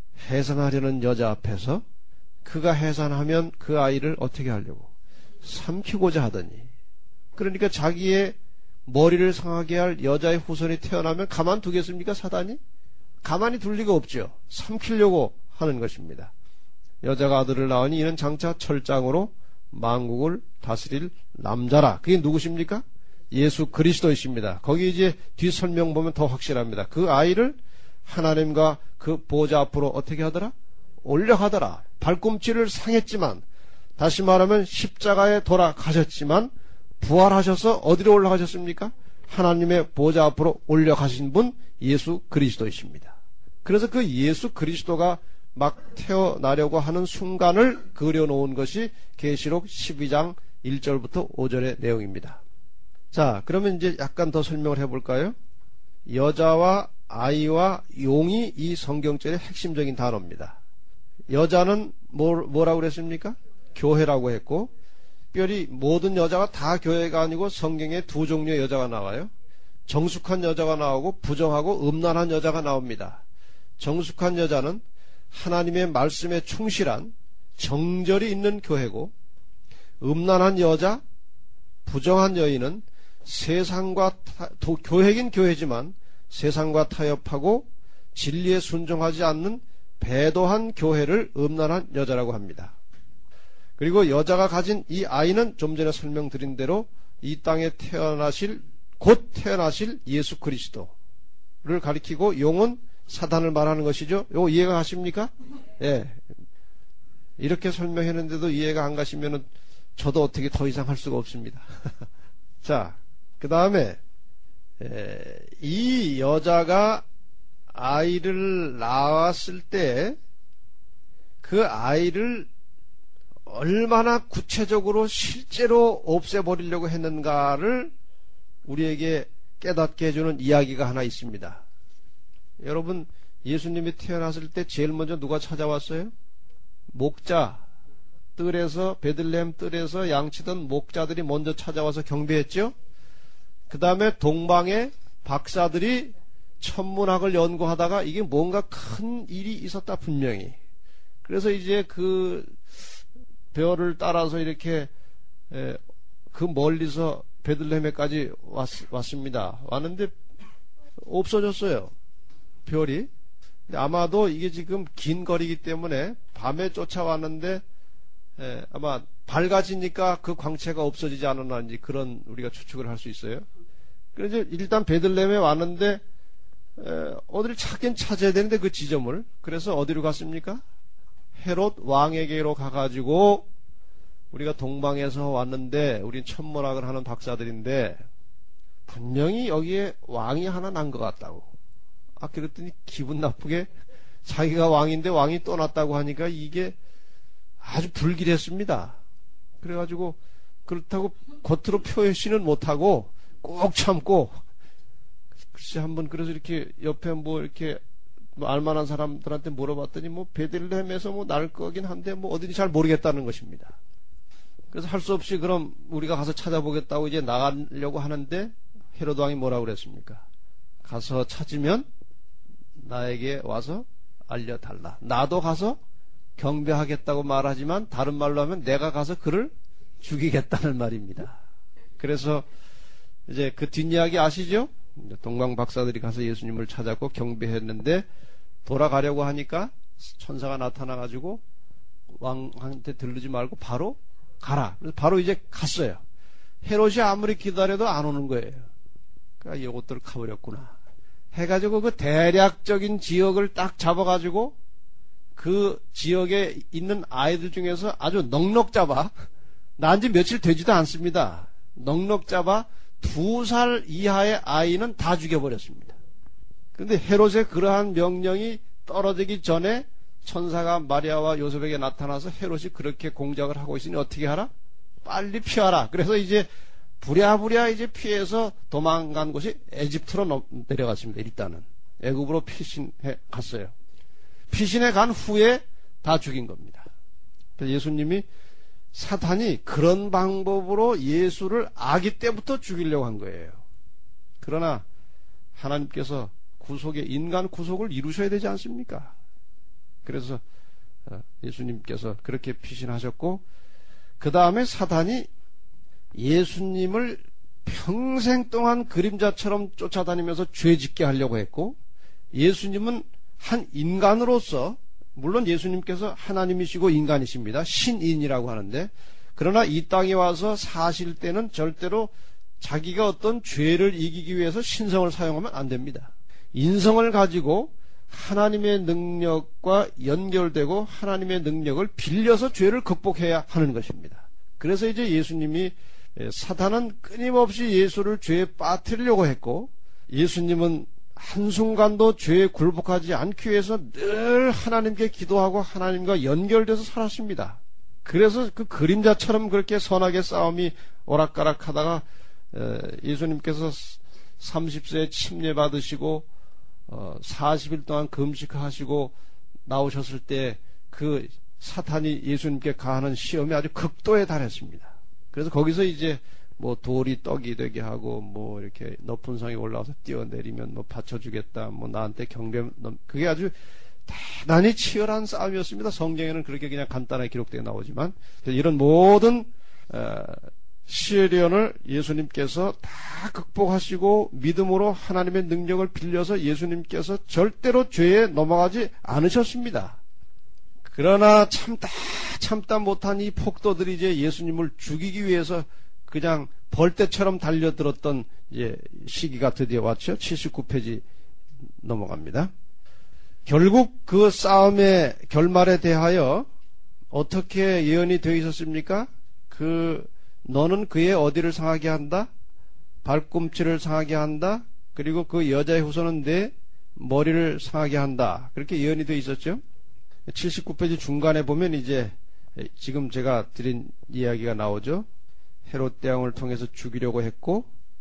B: 해산하려는 여자 앞에서 그가 해산하면 그 아이를 어떻게 하려고? 삼키고자 하더니, 그러니까 자기의 머리를 상하게 할 여자의 후손이 태어나면 가만두겠습니까? 사단이? 가만히 둘 리가 없죠. 삼키려고 하는 것입니다. 여자가 아들을 낳으니 이는 장차 철장으로 만국을 다스릴 남자라. 그게 누구십니까? 예수 그리스도이십니다. 거기 이제 뒤 설명 보면 더 확실합니다. 그 아이를 하나님과 그 보좌 앞으로 어떻게 하더라? 올려가더라. 발꿈치를 상했지만, 다시 말하면 십자가에 돌아가셨지만 부활하셔서 어디로 올라가셨습니까? 하나님의 보좌 앞으로 올려가신 분 예수 그리스도이십니다. 그래서 그 예수 그리스도가 막 태어나려고 하는 순간을 그려놓은 것이 계시록 십이 장 일 절부터 오 절의 내용입니다. 자, 그러면 이제 약간 더 설명을 해볼까요? 여자와 아이와 용이 이 성경절의 핵심적인 단어입니다. 여자는 뭐, 뭐라고 그랬습니까? 교회라고 했고, 특별히 모든 여자가 다 교회가 아니고 성경에 두 종류의 여자가 나와요. 정숙한 여자가 나오고 부정하고 음란한 여자가 나옵니다. 정숙한 여자는 하나님의 말씀에 충실한 정절이 있는 교회고, 음란한 여자, 부정한 여인은 세상과 타, 도, 교회긴 교회지만 세상과 타협하고 진리에 순종하지 않는 배도한 교회를 음란한 여자라고 합니다. 그리고 여자가 가진 이 아이는 좀 전에 설명드린 대로 이 땅에 태어나실, 곧 태어나실 예수 그리스도를 가리키고, 용은 사단을 말하는 것이죠. 이거 이해가 가십니까? 예. 이렇게 설명했는데도 이해가 안 가시면은 저도 어떻게 더 이상 할 수가 없습니다. 자, 그 다음에 이 여자가 아이를 낳았을 때 그 아이를 얼마나 구체적으로 실제로 없애버리려고 했는가를 우리에게 깨닫게 해주는 이야기가 하나 있습니다. 여러분, 예수님이 태어났을 때 제일 먼저 누가 찾아왔어요? 목자, 뜰에서, 베들레헴 뜰에서 양치던 목자들이 먼저 찾아와서 경배했죠. 그 다음에 동방의 박사들이 천문학을 연구하다가 이게 뭔가 큰 일이 있었다, 분명히. 그래서 이제 그 별을 따라서 이렇게 에, 그 멀리서 베들레헴에까지 왔, 왔습니다. 왔는데 없어졌어요, 별이. 근데 아마도 이게 지금 긴 거리이기 때문에 밤에 쫓아왔는데 에, 아마 밝아지니까 그 광채가 없어지지 않았는지 그런 우리가 추측을 할 수 있어요. 그래서 일단 베들레헴에 왔는데 에, 어디를 찾긴 찾아야 되는데 그 지점을. 그래서 어디로 갔습니까? 헤롯 왕에게로 가가지고 우리가 동방에서 왔는데 우린 천문학을 하는 박사들인데 분명히 여기에 왕이 하나 난 것 같다고. 아, 그랬더니 기분 나쁘게 자기가 왕인데 왕이 떠났다고 하니까 이게 아주 불길했습니다. 그래가지고 그렇다고 겉으로 표시는 못하고 꼭 참고, 글쎄 한번 그래서 이렇게 옆에 뭐 이렇게 뭐 알만한 사람들한테 물어봤더니 뭐 베들레헴에서 뭐 날 거긴 한데 뭐 어딘지 잘 모르겠다는 것입니다. 그래서 할 수 없이 그럼 우리가 가서 찾아보겠다고 이제 나가려고 하는데 헤로드 왕이 뭐라고 그랬습니까? 가서 찾으면 나에게 와서 알려달라. 나도 가서 경배하겠다고 말하지만 다른 말로 하면 내가 가서 그를 죽이겠다는 말입니다. 그래서 이제 그 뒷이야기 아시죠? 동방 박사들이 가서 예수님을 찾았고 경배했는데 돌아가려고 하니까 천사가 나타나가지고 왕한테 들르지 말고 바로 가라. 그래서 바로 이제 갔어요. 헤롯이 아무리 기다려도 안 오는 거예요. 그러니까 이것들을 가버렸구나 해가지고 그 대략적인 지역을 딱 잡아가지고 그 지역에 있는 아이들 중에서 아주 넉넉 잡아, 난 지 며칠 되지도 않습니다. 넉넉 잡아 두 살 이하의 아이는 다 죽여버렸습니다. 그런데 헤롯의 그러한 명령이 떨어지기 전에 천사가 마리아와 요셉에게 나타나서 헤롯이 그렇게 공작을 하고 있으니 어떻게 하라? 빨리 피하라. 그래서 이제 부랴부랴 이제 피해서 도망간 곳이 에집트로 내려갔습니다. 일단은 애굽으로 피신해 갔어요. 피신해 간 후에 다 죽인 겁니다. 그래서 예수님이, 사탄이 그런 방법으로 예수를 아기 때부터 죽이려고 한 거예요. 그러나 하나님께서 구속의 인간 구속을 이루셔야 되지 않습니까? 그래서 예수님께서 그렇게 피신하셨고, 그 다음에 사탄이 예수님을 평생 동안 그림자처럼 쫓아다니면서 죄짓게 하려고 했고, 예수님은 한 인간으로서, 물론 예수님께서 하나님이시고 인간이십니다. 신인이라고 하는데, 그러나 이 땅에 와서 사실 때는 절대로 자기가 어떤 죄를 이기기 위해서 신성을 사용하면 안 됩니다. 인성을 가지고 하나님의 능력과 연결되고 하나님의 능력을 빌려서 죄를 극복해야 하는 것입니다. 그래서 이제 예수님이, 사탄은 끊임없이 예수를 죄에 빠뜨리려고 했고, 예수님은 한순간도 죄에 굴복하지 않기 위해서 늘 하나님께 기도하고 하나님과 연결돼서 살았습니다. 그래서 그 그림자처럼 그렇게 선하게 싸움이 오락가락 하다가 예수님께서 삼십 세에 침례 받으시고 사십 일 동안 금식하시고 나오셨을 때 그 사탄이 예수님께 가하는 시험이 아주 극도에 달했습니다. 그래서 거기서 이제 뭐 돌이 떡이 되게 하고 뭐 이렇게 높은 성에 올라와서 뛰어내리면 뭐 받쳐주겠다, 뭐 나한테 경배, 그게 아주 대단히 치열한 싸움이었습니다. 성경에는 그렇게 그냥 간단하게 기록되어 나오지만, 이런 모든 어, 시련을 예수님께서 다 극복하시고 믿음으로 하나님의 능력을 빌려서 예수님께서 절대로 죄에 넘어가지 않으셨습니다. 그러나 참다 참다 못한 이 폭도들이 이제 예수님을 죽이기 위해서 그냥 벌떼처럼 달려들었던 이제 시기가 드디어 왔죠. 칠십구 페이지 넘어갑니다. 결국 그 싸움의 결말에 대하여 어떻게 예언이 되어 있었습니까? 그 너는 그의 어디를 상하게 한다? 발꿈치를 상하게 한다? 그리고 그 여자의 후손은 내 머리를 상하게 한다. 그렇게 예언이 되어 있었죠. 칠십구 페이지 중간에 보면 이제 지금 제가 드린 이야기가 나오죠. 헤롯 대왕을 통해서 죽이려고 했고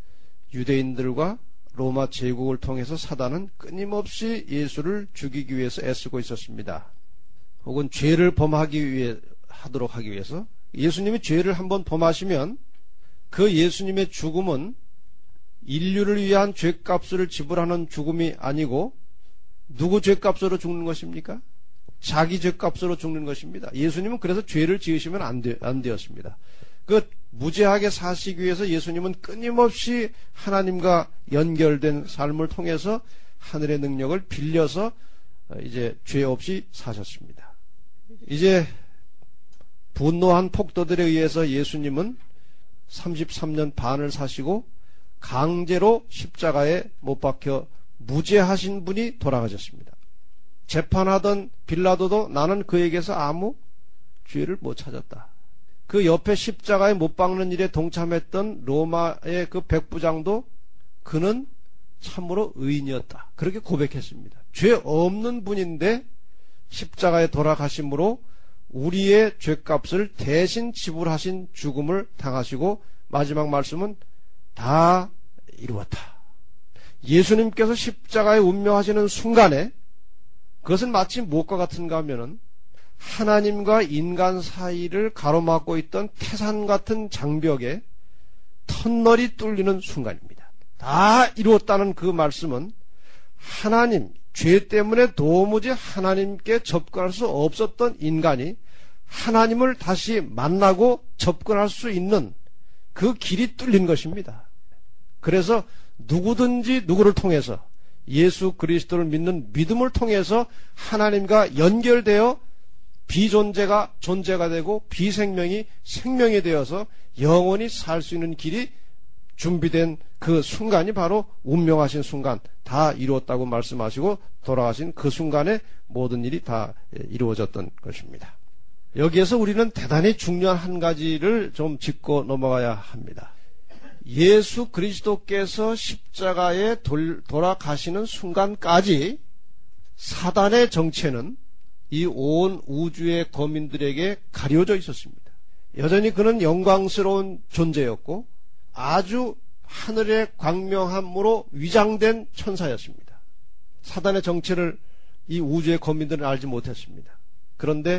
B: 유대인들과 로마 제국을 통해서 사단은 끊임없이 예수를 죽이기 위해서 애쓰고 있었습니다. 혹은 죄를 범하기 위해 하도록 하기 위해서. 예수님이 죄를 한번 범하시면 그 예수님의 죽음은 인류를 위한 죄값을 지불하는 죽음이 아니고 누구 죄값으로 죽는 것입니까? 자기 죄값으로 죽는 것입니다. 예수님은 그래서 죄를 지으시면 안, 되, 안 되었습니다. 그 무죄하게 사시기 위해서 예수님은 끊임없이 하나님과 연결된 삶을 통해서 하늘의 능력을 빌려서 이제 죄 없이 사셨습니다. 이제 분노한 폭도들에 의해서 예수님은 삼십삼 년 반을 사시고 강제로 십자가에 못 박혀 무죄하신 분이 돌아가셨습니다. 재판하던 빌라도도 나는 그에게서 아무 죄를 못 찾았다. 그 옆에 십자가에 못 박는 일에 동참했던 로마의 그 백부장도 그는 참으로 의인이었다. 그렇게 고백했습니다. 죄 없는 분인데 십자가에 돌아가심으로 우리의 죄값을 대신 지불하신 죽음을 당하시고 마지막 말씀은 다 이루었다. 예수님께서 십자가에 운명하시는 순간에 그것은 마치 무엇과 같은가 하면은 하나님과 인간 사이를 가로막고 있던 태산 같은 장벽에 터널이 뚫리는 순간입니다. 다 이루었다는 그 말씀은 하나님, 죄 때문에 도무지 하나님께 접근할 수 없었던 인간이 하나님을 다시 만나고 접근할 수 있는 그 길이 뚫린 것입니다. 그래서 누구든지 누구를 통해서 예수 그리스도를 믿는 믿음을 통해서 하나님과 연결되어 비존재가 존재가 되고 비생명이 생명이 되어서 영원히 살 수 있는 길이 준비된 그 순간이 바로 운명하신 순간, 다 이루었다고 말씀하시고 돌아가신 그 순간에 모든 일이 다 이루어졌던 것입니다. 여기에서 우리는 대단히 중요한 한 가지를 좀 짚고 넘어가야 합니다. 예수 그리스도께서 십자가에 돌, 돌아가시는 순간까지 사단의 정체는 이 온 우주의 거민들에게 가려져 있었습니다. 여전히 그는 영광스러운 존재였고 아주 하늘의 광명함으로 위장된 천사였습니다. 사단의 정체를 이 우주의 거민들은 알지 못했습니다. 그런데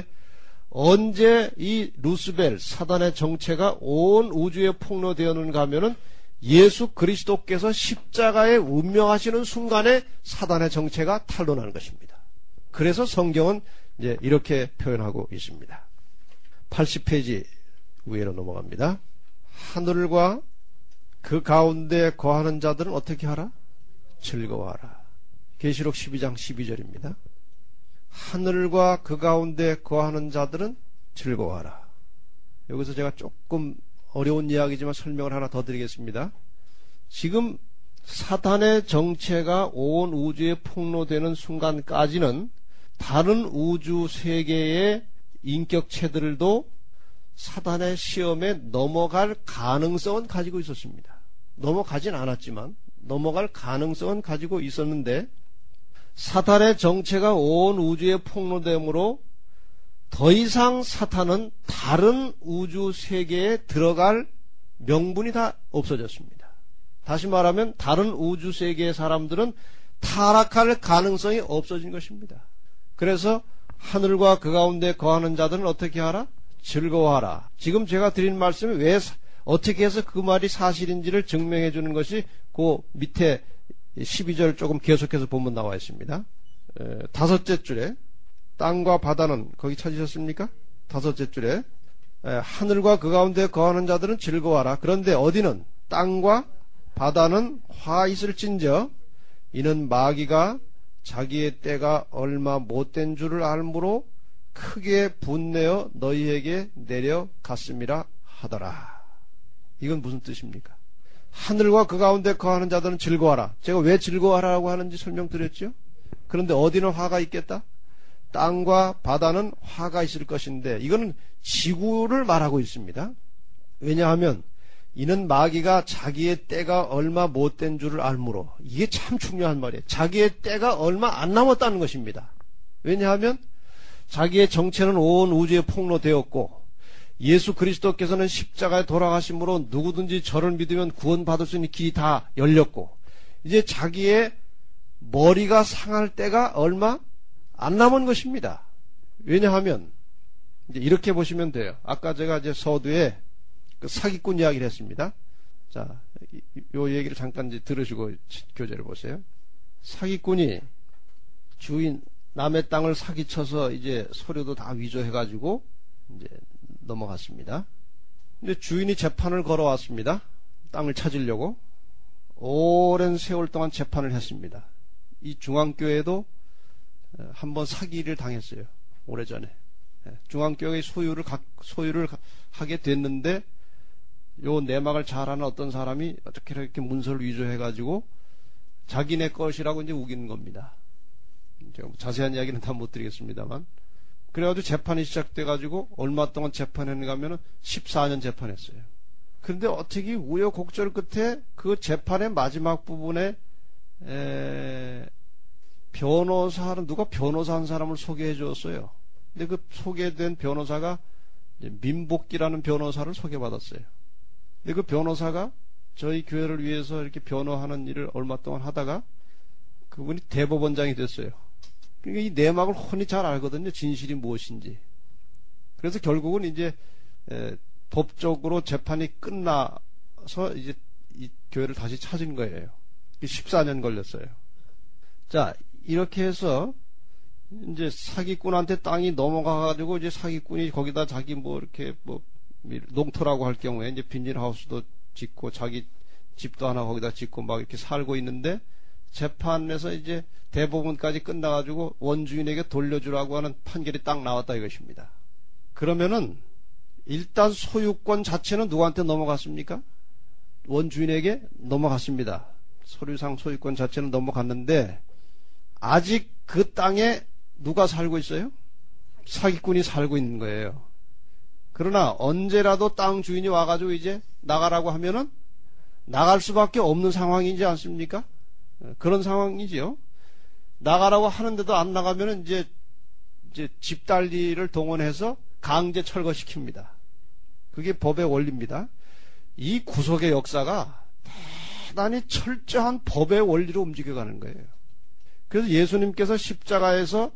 B: 언제 이 루스벨 사단의 정체가 온 우주에 폭로되었는가 하면은 예수 그리스도께서 십자가에 운명하시는 순간에 사단의 정체가 탄로나는 것입니다. 그래서 성경은 이제 이렇게 표현하고 있습니다. 팔십 페이지 위로 넘어갑니다. 하늘과 그 가운데 거하는 자들은 어떻게 하라? 즐거워하라. 계시록 십이 장 십이 절입니다. 하늘과 그 가운데 거하는 자들은 즐거워하라. 여기서 제가 조금 어려운 이야기지만 설명을 하나 더 드리겠습니다. 지금 사탄의 정체가 온 우주에 폭로되는 순간까지는 다른 우주 세계의 인격체들도 사탄의 시험에 넘어갈 가능성은 가지고 있었습니다. 넘어가진 않았지만 넘어갈 가능성은 가지고 있었는데 사탄의 정체가 온 우주에 폭로됨으로 더 이상 사탄은 다른 우주 세계에 들어갈 명분이 다 없어졌습니다. 다시 말하면 다른 우주 세계의 사람들은 타락할 가능성이 없어진 것입니다. 그래서 하늘과 그 가운데 거하는 자들은 어떻게 하라? 즐거워하라. 지금 제가 드린 말씀이 왜 어떻게 해서 그 말이 사실인지를 증명해 주는 것이 그 밑에 십이 절 조금 계속해서 보면 나와 있습니다. 에, 다섯째 줄에 땅과 바다는 거기 찾으셨습니까? 다섯째 줄에 에, 하늘과 그 가운데 거하는 자들은 즐거워하라. 그런데 어디는 땅과 바다는 화 있을진저 이는 마귀가 자기의 때가 얼마 못된 줄을 알므로 크게 분내어 너희에게 내려갔음이라 하더라. 이건 무슨 뜻입니까? 하늘과 그 가운데 거하는 자들은 즐거워하라. 제가 왜 즐거워하라고 하는지 설명드렸죠? 그런데 어디는 화가 있겠다? 땅과 바다는 화가 있을 것인데 이거는 지구를 말하고 있습니다. 왜냐하면 이는 마귀가 자기의 때가 얼마 못된 줄을 알므로. 이게 참 중요한 말이에요. 자기의 때가 얼마 안 남았다는 것입니다. 왜냐하면 자기의 정체는 온 우주에 폭로되었고 예수 그리스도께서는 십자가에 돌아가심으로 누구든지 저를 믿으면 구원받을 수 있는 길이 다 열렸고 이제 자기의 머리가 상할 때가 얼마 안 남은 것입니다. 왜냐하면 이제 이렇게 보시면 돼요. 아까 제가 이제 서두에 그 사기꾼 이야기를 했습니다. 자, 요 얘기를 잠깐 이제 들으시고 교재를 보세요. 사기꾼이 주인 남의 땅을 사기쳐서 이제 서류도 다 위조해가지고 이제 넘어갔습니다. 근데 주인이 재판을 걸어왔습니다. 땅을 찾으려고 오랜 세월 동안 재판을 했습니다. 이 중앙교회도 한번 사기를 당했어요. 오래전에 중앙교회의 소유를 소유를 하게 됐는데 요 내막을 잘하는 어떤 사람이 어떻게 이렇게 문서를 위조해가지고 자기네 것이라고 이제 우기는 겁니다. 제가 자세한 이야기는 다 못 드리겠습니다만. 그래가지고 재판이 시작돼가지고 얼마 동안 재판했는가 하면은 십사 년 재판했어요. 그런데 어떻게 우여곡절 끝에 그 재판의 마지막 부분에 에, 변호사는 누가 변호사 한 사람을 소개해 줬어요. 근데 그 소개된 변호사가 민복기라는 변호사를 소개받았어요. 근데 그 변호사가 저희 교회를 위해서 이렇게 변호하는 일을 얼마 동안 하다가 그분이 대법원장이 됐어요. 그러니까 이 내막을 훤히 잘 알거든요. 진실이 무엇인지. 그래서 결국은 이제 에, 법적으로 재판이 끝나서 이제 이 교회를 다시 찾은 거예요. 십사 년 걸렸어요. 자, 이렇게 해서 이제 사기꾼한테 땅이 넘어가가지고 이제 사기꾼이 거기다 자기 뭐 이렇게 뭐 농토라고 할 경우에 이제 빈닐하우스도 짓고 자기 집도 하나 거기다 짓고 막 이렇게 살고 있는데 재판에서 이제 대법원까지 끝나가지고 원주인에게 돌려주라고 하는 판결이 딱 나왔다 이것입니다. 그러면은 일단 소유권 자체는 누구한테 넘어갔습니까? 원주인에게 넘어갔습니다. 서류상 소유권 자체는 넘어갔는데 아직 그 땅에 누가 살고 있어요? 사기꾼이 살고 있는 거예요. 그러나 언제라도 땅 주인이 와가지고 이제 나가라고 하면은 나갈 수밖에 없는 상황이지 않습니까? 그런 상황이지요. 나가라고 하는데도 안 나가면은 이제 이제 집달리를 동원해서 강제 철거시킵니다. 그게 법의 원리입니다. 이 구속의 역사가 대단히 철저한 법의 원리로 움직여가는 거예요. 그래서 예수님께서 십자가에서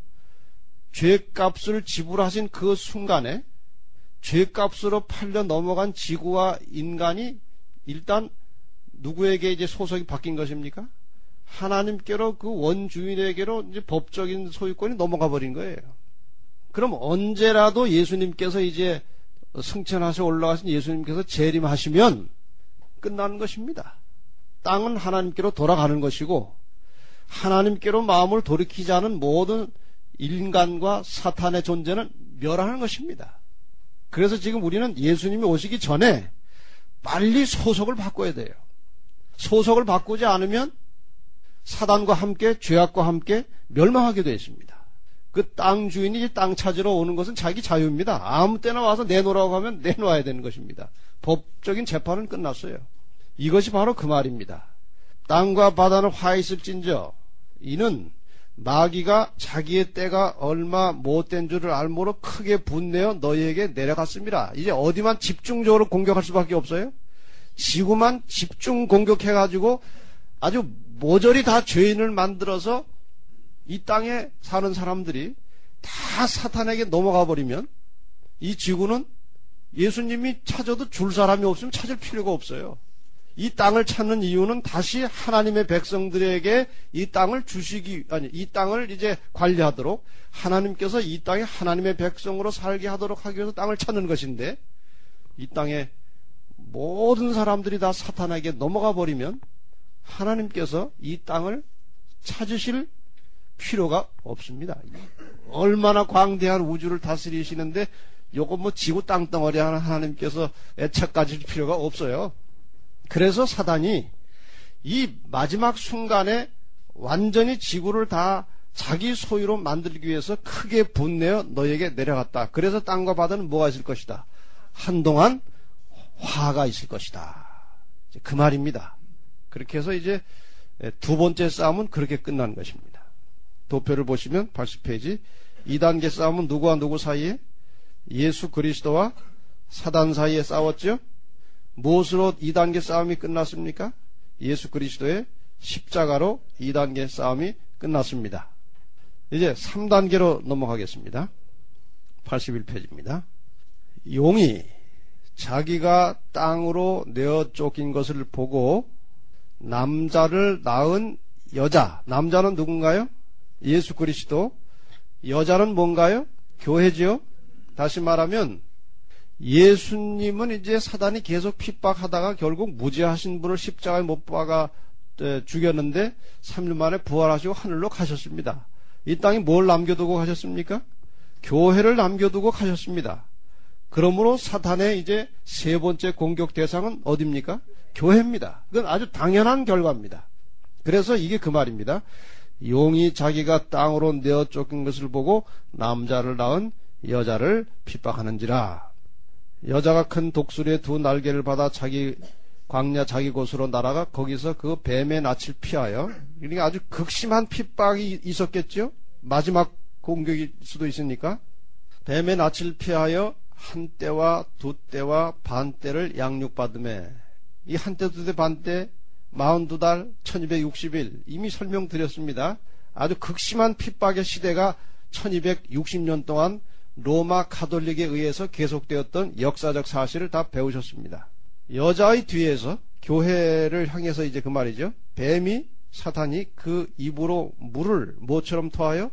B: 죄값을 지불하신 그 순간에 죄값으로 팔려 넘어간 지구와 인간이 일단 누구에게 이제 소속이 바뀐 것입니까? 하나님께로 그 원주인에게로 이제 법적인 소유권이 넘어가 버린 거예요. 그럼 언제라도 예수님께서 이제 승천하셔 올라가신 예수님께서 재림하시면 끝나는 것입니다. 땅은 하나님께로 돌아가는 것이고 하나님께로 마음을 돌이키지 않은 모든 인간과 사탄의 존재는 멸하는 것입니다. 그래서 지금 우리는 예수님이 오시기 전에 빨리 소속을 바꿔야 돼요. 소속을 바꾸지 않으면 사단과 함께 죄악과 함께 멸망하게 되어 있습니다. 그 땅 주인이 땅 찾으러 오는 것은 자기 자유입니다. 아무 때나 와서 내놓으라고 하면 내놓아야 되는 것입니다. 법적인 재판은 끝났어요. 이것이 바로 그 말입니다. 땅과 바다는 화 있을진저 이는 마귀가 자기의 때가 얼마 못된 줄을 알므로 크게 분내어 너희에게 내려갔습니다. 이제 어디만 집중적으로 공격할 수밖에 없어요. 지구만 집중 공격해가지고 아주 모조리 다 죄인을 만들어서 이 땅에 사는 사람들이 다 사탄에게 넘어가 버리면 이 지구는 예수님이 찾아도 줄 사람이 없으면 찾을 필요가 없어요. 이 땅을 찾는 이유는 다시 하나님의 백성들에게 이 땅을 주시기, 아니, 이 땅을 이제 관리하도록 하나님께서 이 땅에 하나님의 백성으로 살게 하도록 하기 위해서 땅을 찾는 것인데 이 땅에 모든 사람들이 다 사탄에게 넘어가 버리면 하나님께서 이 땅을 찾으실 필요가 없습니다. 얼마나 광대한 우주를 다스리시는데 요거 뭐 지구 땅덩어리 하나 하나님께서 애착 가질 필요가 없어요. 그래서 사단이 이 마지막 순간에 완전히 지구를 다 자기 소유로 만들기 위해서 크게 분내어 너에게 내려갔다. 그래서 땅과 바다는 뭐가 있을 것이다? 한동안 화가 있을 것이다. 그 말입니다. 그렇게 해서 이제 두 번째 싸움은 그렇게 끝난 것입니다. 도표를 보시면 팔십 페이지 이 단계 싸움은 누구와 누구 사이에? 예수 그리스도와 사단 사이에 싸웠죠? 무엇으로 이 단계 싸움이 끝났습니까? 예수 그리스도의 십자가로 이 단계 싸움이 끝났습니다. 이제 삼 단계로 넘어가겠습니다. 팔십일 페이지입니다. 용이 자기가 땅으로 내어 쫓긴 것을 보고 남자를 낳은 여자, 남자는 누군가요? 예수 그리스도. 여자는 뭔가요? 교회지요. 다시 말하면 예수님은 이제 사단이 계속 핍박하다가 결국 무죄하신 분을 십자가에 못 박아 죽였는데 삼 일 만에 부활하시고 하늘로 가셨습니다. 이 땅에 뭘 남겨두고 가셨습니까? 교회를 남겨두고 가셨습니다. 그러므로 사탄의 이제 세 번째 공격 대상은 어디입니까? 교회입니다. 그건 아주 당연한 결과입니다. 그래서 이게 그 말입니다. 용이 자기가 땅으로 내어 쫓긴 것을 보고 남자를 낳은 여자를 핍박하는지라. 여자가 큰 독수리의 두 날개를 받아 자기 광야 자기 곳으로 날아가 거기서 그 뱀의 낯을 피하여, 그러니까 아주 극심한 핍박이 있었겠죠. 마지막 공격일 수도 있으니까. 뱀의 낯을 피하여 한 때와 두 때와 반 때를 양육받음에, 이 한 때, 두 때, 반 때, 마흔두 달, 천이백육십 일 이미 설명드렸습니다. 아주 극심한 핍박의 시대가 천이백육십 년 동안 로마 가톨릭에 의해서 계속되었던 역사적 사실을 다 배우셨습니다. 여자의 뒤에서 교회를 향해서 이제 그 말이죠. 뱀이, 사탄이 그 입으로 물을 뭐처럼 토하여?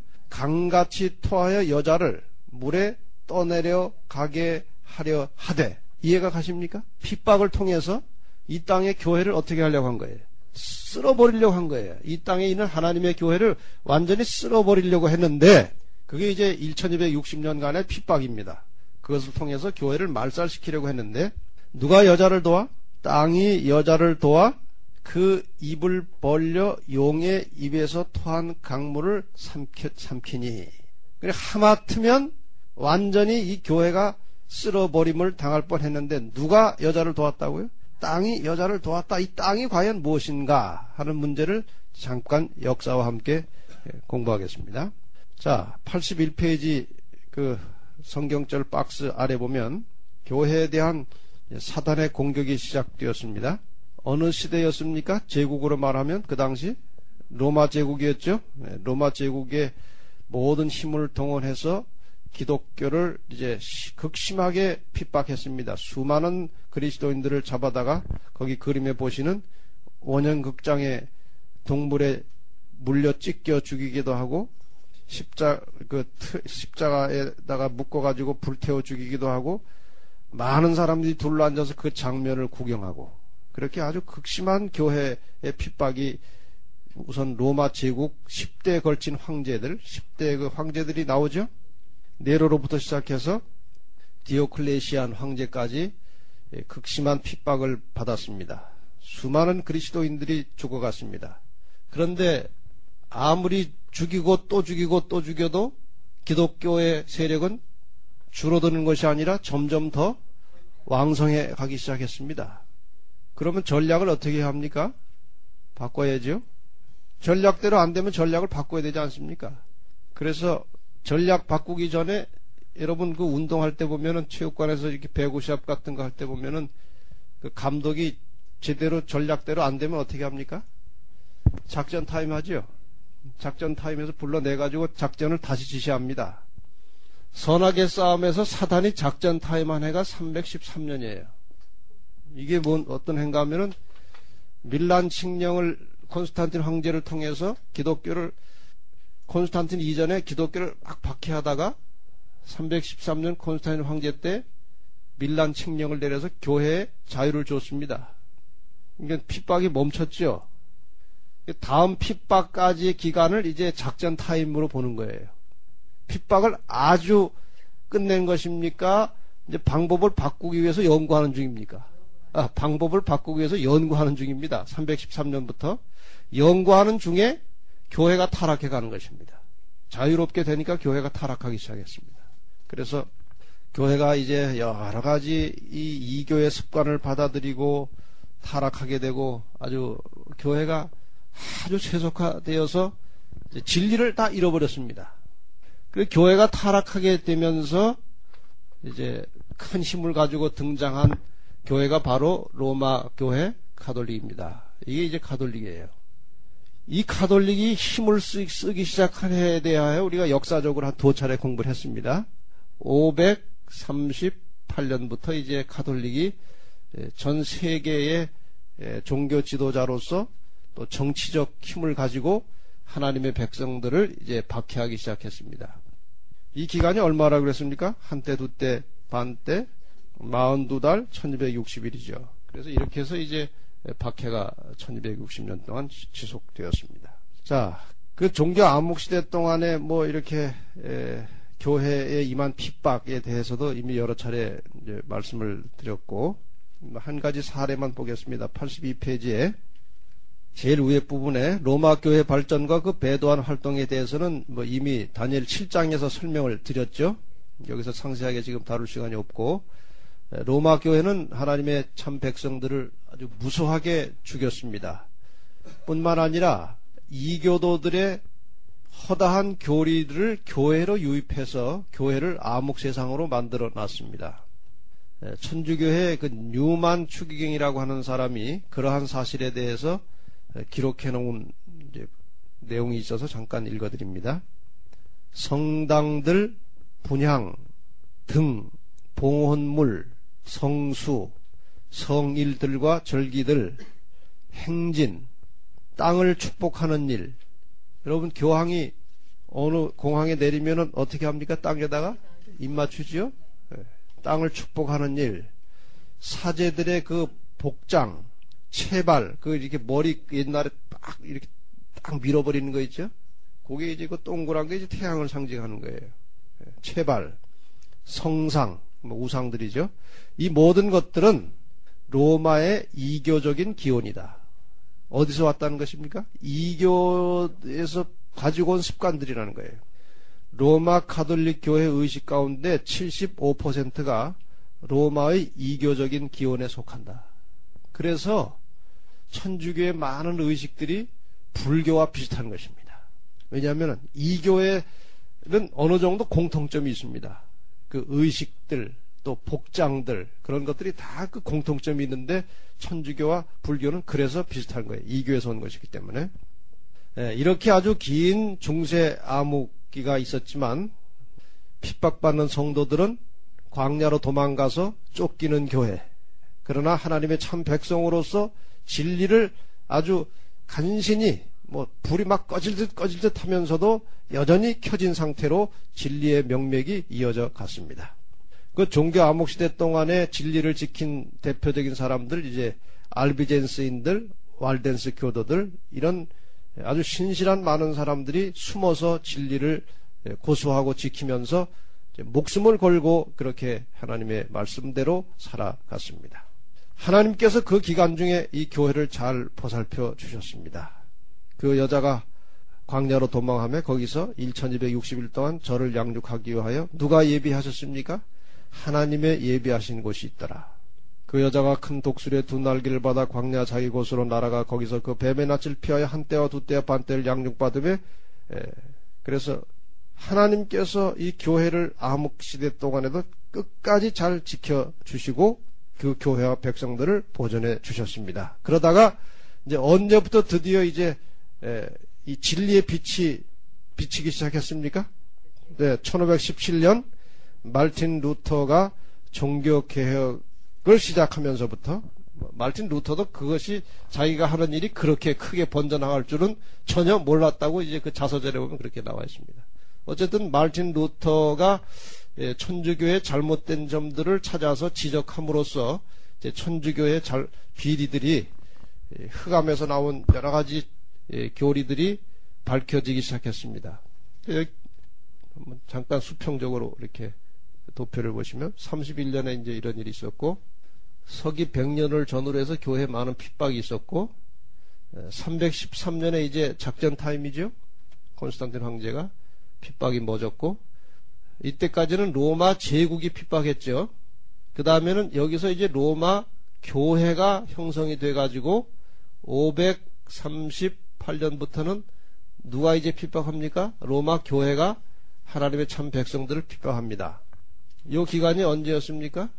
B: 강같이 토하여 여자를 물에 떠내려 가게 하려 하되. 이해가 가십니까? 핍박을 통해서 이 땅의 교회를 어떻게 하려고 한 거예요? 쓸어버리려고 한 거예요. 이 땅에 있는 하나님의 교회를 완전히 쓸어버리려고 했는데, 그게 이제 천이백육십 년간의 핍박입니다. 그것을 통해서 교회를 말살시키려고 했는데, 누가 여자를 도와? 땅이 여자를 도와 그 입을 벌려 용의 입에서 토한 강물을 삼키, 삼키니. 그래, 하마터면 완전히 이 교회가 쓸어버림을 당할 뻔했는데, 누가 여자를 도왔다고요? 땅이 여자를 도왔다. 이 땅이 과연 무엇인가 하는 문제를 잠깐 역사와 함께 공부하겠습니다. 자, 팔십일 페이지 그 성경절 박스 아래 보면 교회에 대한 사단의 공격이 시작되었습니다. 어느 시대였습니까? 제국으로 말하면 그 당시 로마 제국이었죠. 로마 제국의 모든 힘을 동원해서 기독교를 이제 극심하게 핍박했습니다. 수많은 그리스도인들을 잡아다가 거기 그림에 보시는 원형극장에 동물에 물려 찢겨 죽이기도 하고 십자, 그 십자가에다가 묶어가지고 불태워 죽이기도 하고 많은 사람들이 둘러앉아서 그 장면을 구경하고, 그렇게 아주 극심한 교회의 핍박이 우선 로마 제국 십 대에 걸친 황제들, 십 대 그 황제들이 나오죠. 네로로부터 시작해서 디오클레시안 황제까지 극심한 핍박을 받았습니다. 수많은 그리스도인들이 죽어갔습니다. 그런데 아무리 죽이고 또 죽이고 또 죽여도 기독교의 세력은 줄어드는 것이 아니라 점점 더 왕성해 가기 시작했습니다. 그러면 전략을 어떻게 합니까? 바꿔야죠. 전략대로 안 되면 전략을 바꿔야 되지 않습니까? 그래서 전략 바꾸기 전에 여러분 그 운동할 때 보면은 체육관에서 이렇게 배구 시합 같은 거 할 때 보면은 그 감독이 제대로 전략대로 안 되면 어떻게 합니까? 작전 타임 하죠. 작전 타임에서 불러내가지고 작전을 다시 지시합니다. 선악의 싸움에서 사단이 작전 타임 한 해가 삼백십삼 년이에요. 이게 뭔 어떤 해인가 하면은 밀란 칙령을 콘스탄틴 황제를 통해서 기독교를, 콘스탄틴 이전에 기독교를 막 박해하다가 삼백십삼 년 콘스탄틴 황제 때 밀란 칙령을 내려서 교회에 자유를 줬습니다. 그러니까 핍박이 멈췄죠. 다음 핍박까지의 기간을 이제 작전 타임으로 보는 거예요. 핍박을 아주 끝낸 것입니까? 이제 방법을 바꾸기 위해서 연구하는 중입니까? 아, 방법을 바꾸기 위해서 연구하는 중입니다. 삼백십삼 년부터 연구하는 중에 교회가 타락해 가는 것입니다. 자유롭게 되니까 교회가 타락하기 시작했습니다. 그래서 교회가 이제 여러 가지 이 이교의 습관을 받아들이고 타락하게 되고 아주 교회가 아주 세속화되어서 진리를 다 잃어버렸습니다. 그 교회가 타락하게 되면서 이제 큰 힘을 가지고 등장한 교회가 바로 로마 교회 가톨릭입니다. 이게 이제 가톨릭이에요. 이 가톨릭이 힘을 쓰, 쓰기 시작한 해에 대하여 우리가 역사적으로 한 두 차례 공부를 했습니다. 오백삼십팔 년부터 이제 가톨릭이 전 세계의 종교 지도자로서 또 정치적 힘을 가지고 하나님의 백성들을 이제 박해하기 시작했습니다. 이 기간이 얼마라 그랬습니까? 한때, 두때, 반때, 사십이 달, 천이백육십 일이죠. 그래서 이렇게 해서 이제 박해가 천이백육십 년 동안 지속되었습니다. 자, 그 종교 암흑 시대 동안에 뭐 이렇게 에, 교회에 임한 핍박에 대해서도 이미 여러 차례 이제 말씀을 드렸고, 한 가지 사례만 보겠습니다. 팔십이 페이지에 제일 위에 부분에 로마 교회 발전과 그 배도한 활동에 대해서는 뭐 이미 다니엘 칠 장에서 설명을 드렸죠. 여기서 상세하게 지금 다룰 시간이 없고, 로마 교회는 하나님의 참 백성들을 아주 무수하게 죽였습니다. 뿐만 아니라 이교도들의 허다한 교리들을 교회로 유입해서 교회를 암흑 세상으로 만들어 놨습니다. 천주교회 그 뉴만 추기경이라고 하는 사람이 그러한 사실에 대해서 기록해 놓은 이제 내용이 있어서 잠깐 읽어드립니다. 성당들, 분향, 등, 봉헌물, 성수, 성일들과 절기들, 행진, 땅을 축복하는 일. 여러분, 교황이 어느 공항에 내리면은 어떻게 합니까? 땅에다가 입 맞추지요? 땅을 축복하는 일, 사제들의 그 복장, 채발, 그 이렇게 머리 옛날에 딱 이렇게 딱 밀어버리는 거 있죠? 그게 이제 그 동그란 게 이제 태양을 상징하는 거예요. 채발, 성상, 뭐 우상들이죠. 이 모든 것들은 로마의 이교적인 기원이다. 어디서 왔다는 것입니까? 이교에서 가지고 온 습관들이라는 거예요. 로마 가톨릭 교회 의식 가운데 칠십오 퍼센트가 로마의 이교적인 기원에 속한다. 그래서 천주교의 많은 의식들이 불교와 비슷한 것입니다. 왜냐하면 이교에는 어느 정도 공통점이 있습니다. 그 의식들, 또 복장들, 그런 것들이 다 그 공통점이 있는데 천주교와 불교는 그래서 비슷한 거예요. 이교에서 온 것이기 때문에. 예, 이렇게 아주 긴 중세 암흑기가 있었지만 핍박받는 성도들은 광야로 도망가서 쫓기는 교회, 그러나 하나님의 참 백성으로서 진리를 아주 간신히 뭐 불이 막 꺼질 듯 꺼질 듯 하면서도 여전히 켜진 상태로 진리의 명맥이 이어져 갔습니다. 그 종교 암흑 시대 동안에 진리를 지킨 대표적인 사람들, 이제 알비젠스인들, walden스 교도들, 이런 아주 신실한 많은 사람들이 숨어서 진리를 고수하고 지키면서 목숨을 걸고 그렇게 하나님의 말씀대로 살아갔습니다. 하나님께서 그 기간 중에 이 교회를 잘 보살펴 주셨습니다. 그 여자가 광야로 도망하며 거기서 천이백육십 일 동안 저를 양육하기 위하여 누가 예비하셨습니까? 하나님의 예비하신 곳이 있더라. 그 여자가 큰 독수리의 두 날개를 받아 광야 자기 곳으로 날아가 거기서 그 뱀의 낯을 피하여 한 때와 두 때와 반 때를 양육받으며, 에, 그래서 하나님께서 이 교회를 암흑 시대 동안에도 끝까지 잘 지켜주시고 그 교회와 백성들을 보존해 주셨습니다. 그러다가 이제 언제부터 드디어 이제 에, 이 진리의 빛이 비치기 시작했습니까? 네, 천오백십칠 년 말틴 루터가 종교개혁을 시작하면서부터, 말틴 루터도 그것이 자기가 하는 일이 그렇게 크게 번져나갈 줄은 전혀 몰랐다고 이제 그 자서전에 보면 그렇게 나와 있습니다. 어쨌든 말틴 루터가 천주교의 잘못된 점들을 찾아서 지적함으로써 이제 천주교의 잘, 비리들이, 흑암에서 나온 여러 가지 교리들이 밝혀지기 시작했습니다. 여기 잠깐 수평적으로 이렇게 도표를 보시면 삼십일 년에 이제 이런 일이 있었고, 서기 백 년을 전후로 해서 교회에 많은 핍박이 있었고, 삼백십삼 년에 이제 작전 타임이죠. 콘스탄틴 황제가 핍박이 멎었고, 이때까지는 로마 제국이 핍박했죠. 그 다음에는 여기서 이제 로마 교회가 형성이 돼가지고 오백삼십팔 년부터는 누가 이제 핍박합니까? 로마 교회가 하나님의 참 백성들을 핍박합니다. 이 기간이 언제였습니까?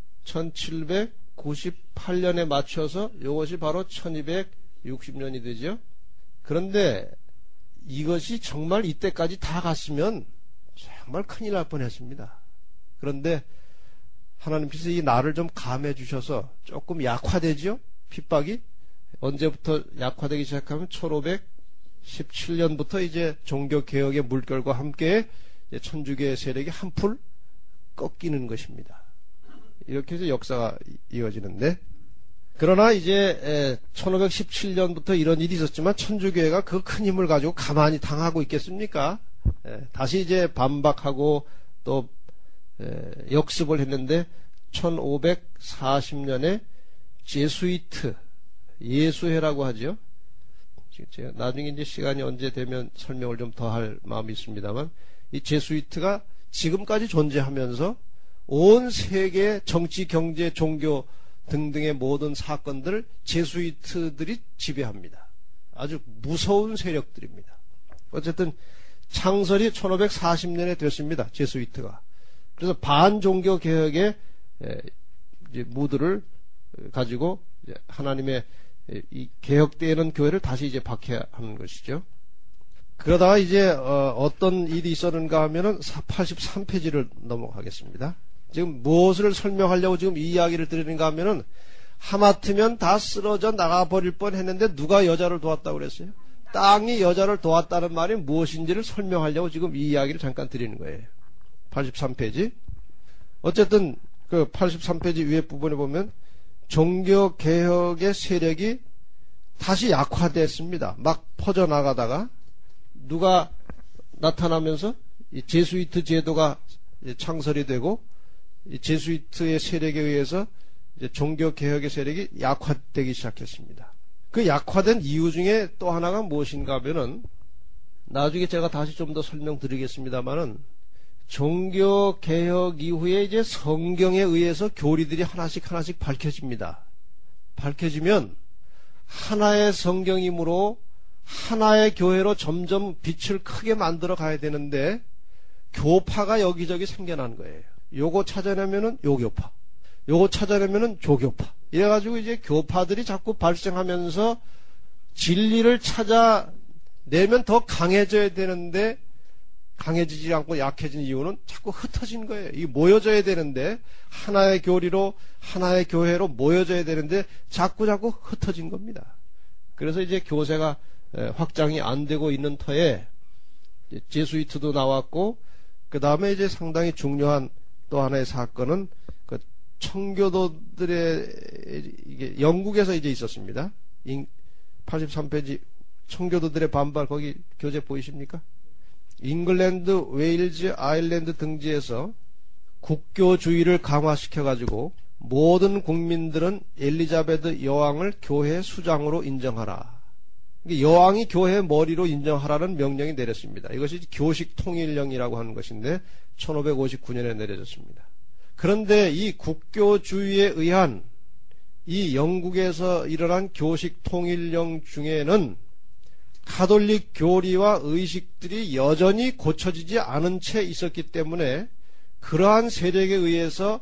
B: 천칠백구십팔 년에 맞춰서 이것이 바로 천이백육십 년이 되죠. 그런데 이것이 정말 이때까지 다 갔으면 정말 큰일 날 뻔했습니다. 그런데 하나님께서 이 날을 좀 감해 주셔서 조금 약화되죠? 핍박이 언제부터 약화되기 시작하면 천오백십칠 년부터 이제 종교개혁의 물결과 함께 천주교의 세력이 한풀 꺾이는 것입니다. 이렇게 해서 역사가 이어지는데, 그러나 이제 천오백십칠 년부터 이런 일이 있었지만 천주교회가 그 큰 힘을 가지고 가만히 당하고 있겠습니까? 다시 이제 반박하고 또 역습을 했는데 천오백사십 년에 제수이트 예수회라고 하죠. 제가 나중에 이제 시간이 언제 되면 설명을 좀 더 할 마음이 있습니다만, 이 제수이트가 지금까지 존재하면서 온 세계 정치, 경제, 종교 등등의 모든 사건들을 제수이트들이 지배합니다. 아주 무서운 세력들입니다. 어쨌든 창설이 천오백사십 년에 됐습니다. 제수이트가. 그래서 반종교 개혁의 무드를 가지고 하나님의 이 개혁되는 교회를 다시 이제 박해하는 것이죠. 그러다가 이제 어, 어떤 일이 있었는가 하면은 팔십삼 페이지를 넘어가겠습니다. 지금 무엇을 설명하려고 지금 이 이야기를 드리는가 하면은 하마터면 다 쓰러져 나가버릴 뻔 했는데 누가 여자를 도왔다고 그랬어요? 땅이 여자를 도왔다는 말이 무엇인지를 설명하려고 지금 이 이야기를 잠깐 드리는 거예요. 팔십삼 페이지. 어쨌든 그 팔십삼 페이지 위에 부분에 보면 종교개혁의 세력이 다시 약화됐습니다. 막 퍼져나가다가 누가 나타나면서 이 제수이트 제도가 창설이 되고 이 제수이트의 세력에 의해서 이제 종교개혁의 세력이 약화되기 시작했습니다. 그 약화된 이유 중에 또 하나가 무엇인가 하면은 나중에 제가 다시 좀 더 설명드리겠습니다만은 종교개혁 이후에 이제 성경에 의해서 교리들이 하나씩 하나씩 밝혀집니다. 밝혀지면 하나의 성경이므로 하나의 교회로 점점 빛을 크게 만들어 가야 되는데 교파가 여기저기 생겨난 거예요. 요거 찾아내면은 요 교파, 요거 찾아내면은 조 교파. 이래가지고 이제 교파들이 자꾸 발생하면서 진리를 찾아내면 더 강해져야 되는데 강해지지 않고 약해진 이유는 자꾸 흩어진 거예요. 이게 모여져야 되는데 하나의 교리로 하나의 교회로 모여져야 되는데 자꾸 자꾸 흩어진 겁니다. 그래서 이제 교세가 확장이 안 되고 있는 터에 제수이트도 나왔고, 그 다음에 이제 상당히 중요한 또 하나의 사건은 그 청교도들의 이게 영국에서 이제 있었습니다. 팔십삼 페이지 청교도들의 반발, 거기 교재 보이십니까? 잉글랜드, 웨일즈, 아일랜드 등지에서 국교주의를 강화시켜가지고 모든 국민들은 엘리자베트 여왕을 교회 수장으로 인정하라. 여왕이 교회 머리로 인정하라는 명령이 내렸습니다. 이것이 교식 통일령이라고 하는 것인데 천오백오십구 년에 내려졌습니다. 그런데 이 국교주의에 의한 이 영국에서 일어난 교식 통일령 중에는 가톨릭 교리와 의식들이 여전히 고쳐지지 않은 채 있었기 때문에 그러한 세력에 의해서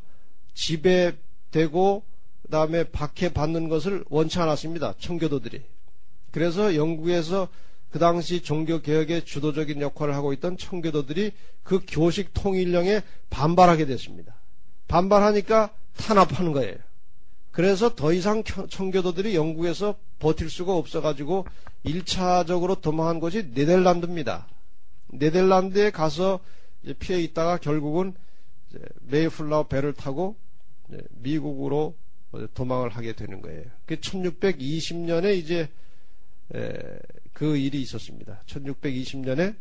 B: 지배되고 그 다음에 박해받는 것을 원치 않았습니다. 청교도들이. 그래서 영국에서 그 당시 종교개혁의 주도적인 역할을 하고 있던 청교도들이 그 교식 통일령에 반발하게 됐습니다. 반발하니까 탄압하는 거예요. 그래서 더 이상 청교도들이 영국에서 버틸 수가 없어가지고 일 차적으로 도망한 곳이 네덜란드입니다. 네덜란드에 가서 피해 있다가 결국은 메이플라워 배를 타고 미국으로 도망을 하게 되는 거예요. 천육백이십 년에 이제 그 일이 있었습니다. 천육백이십 년에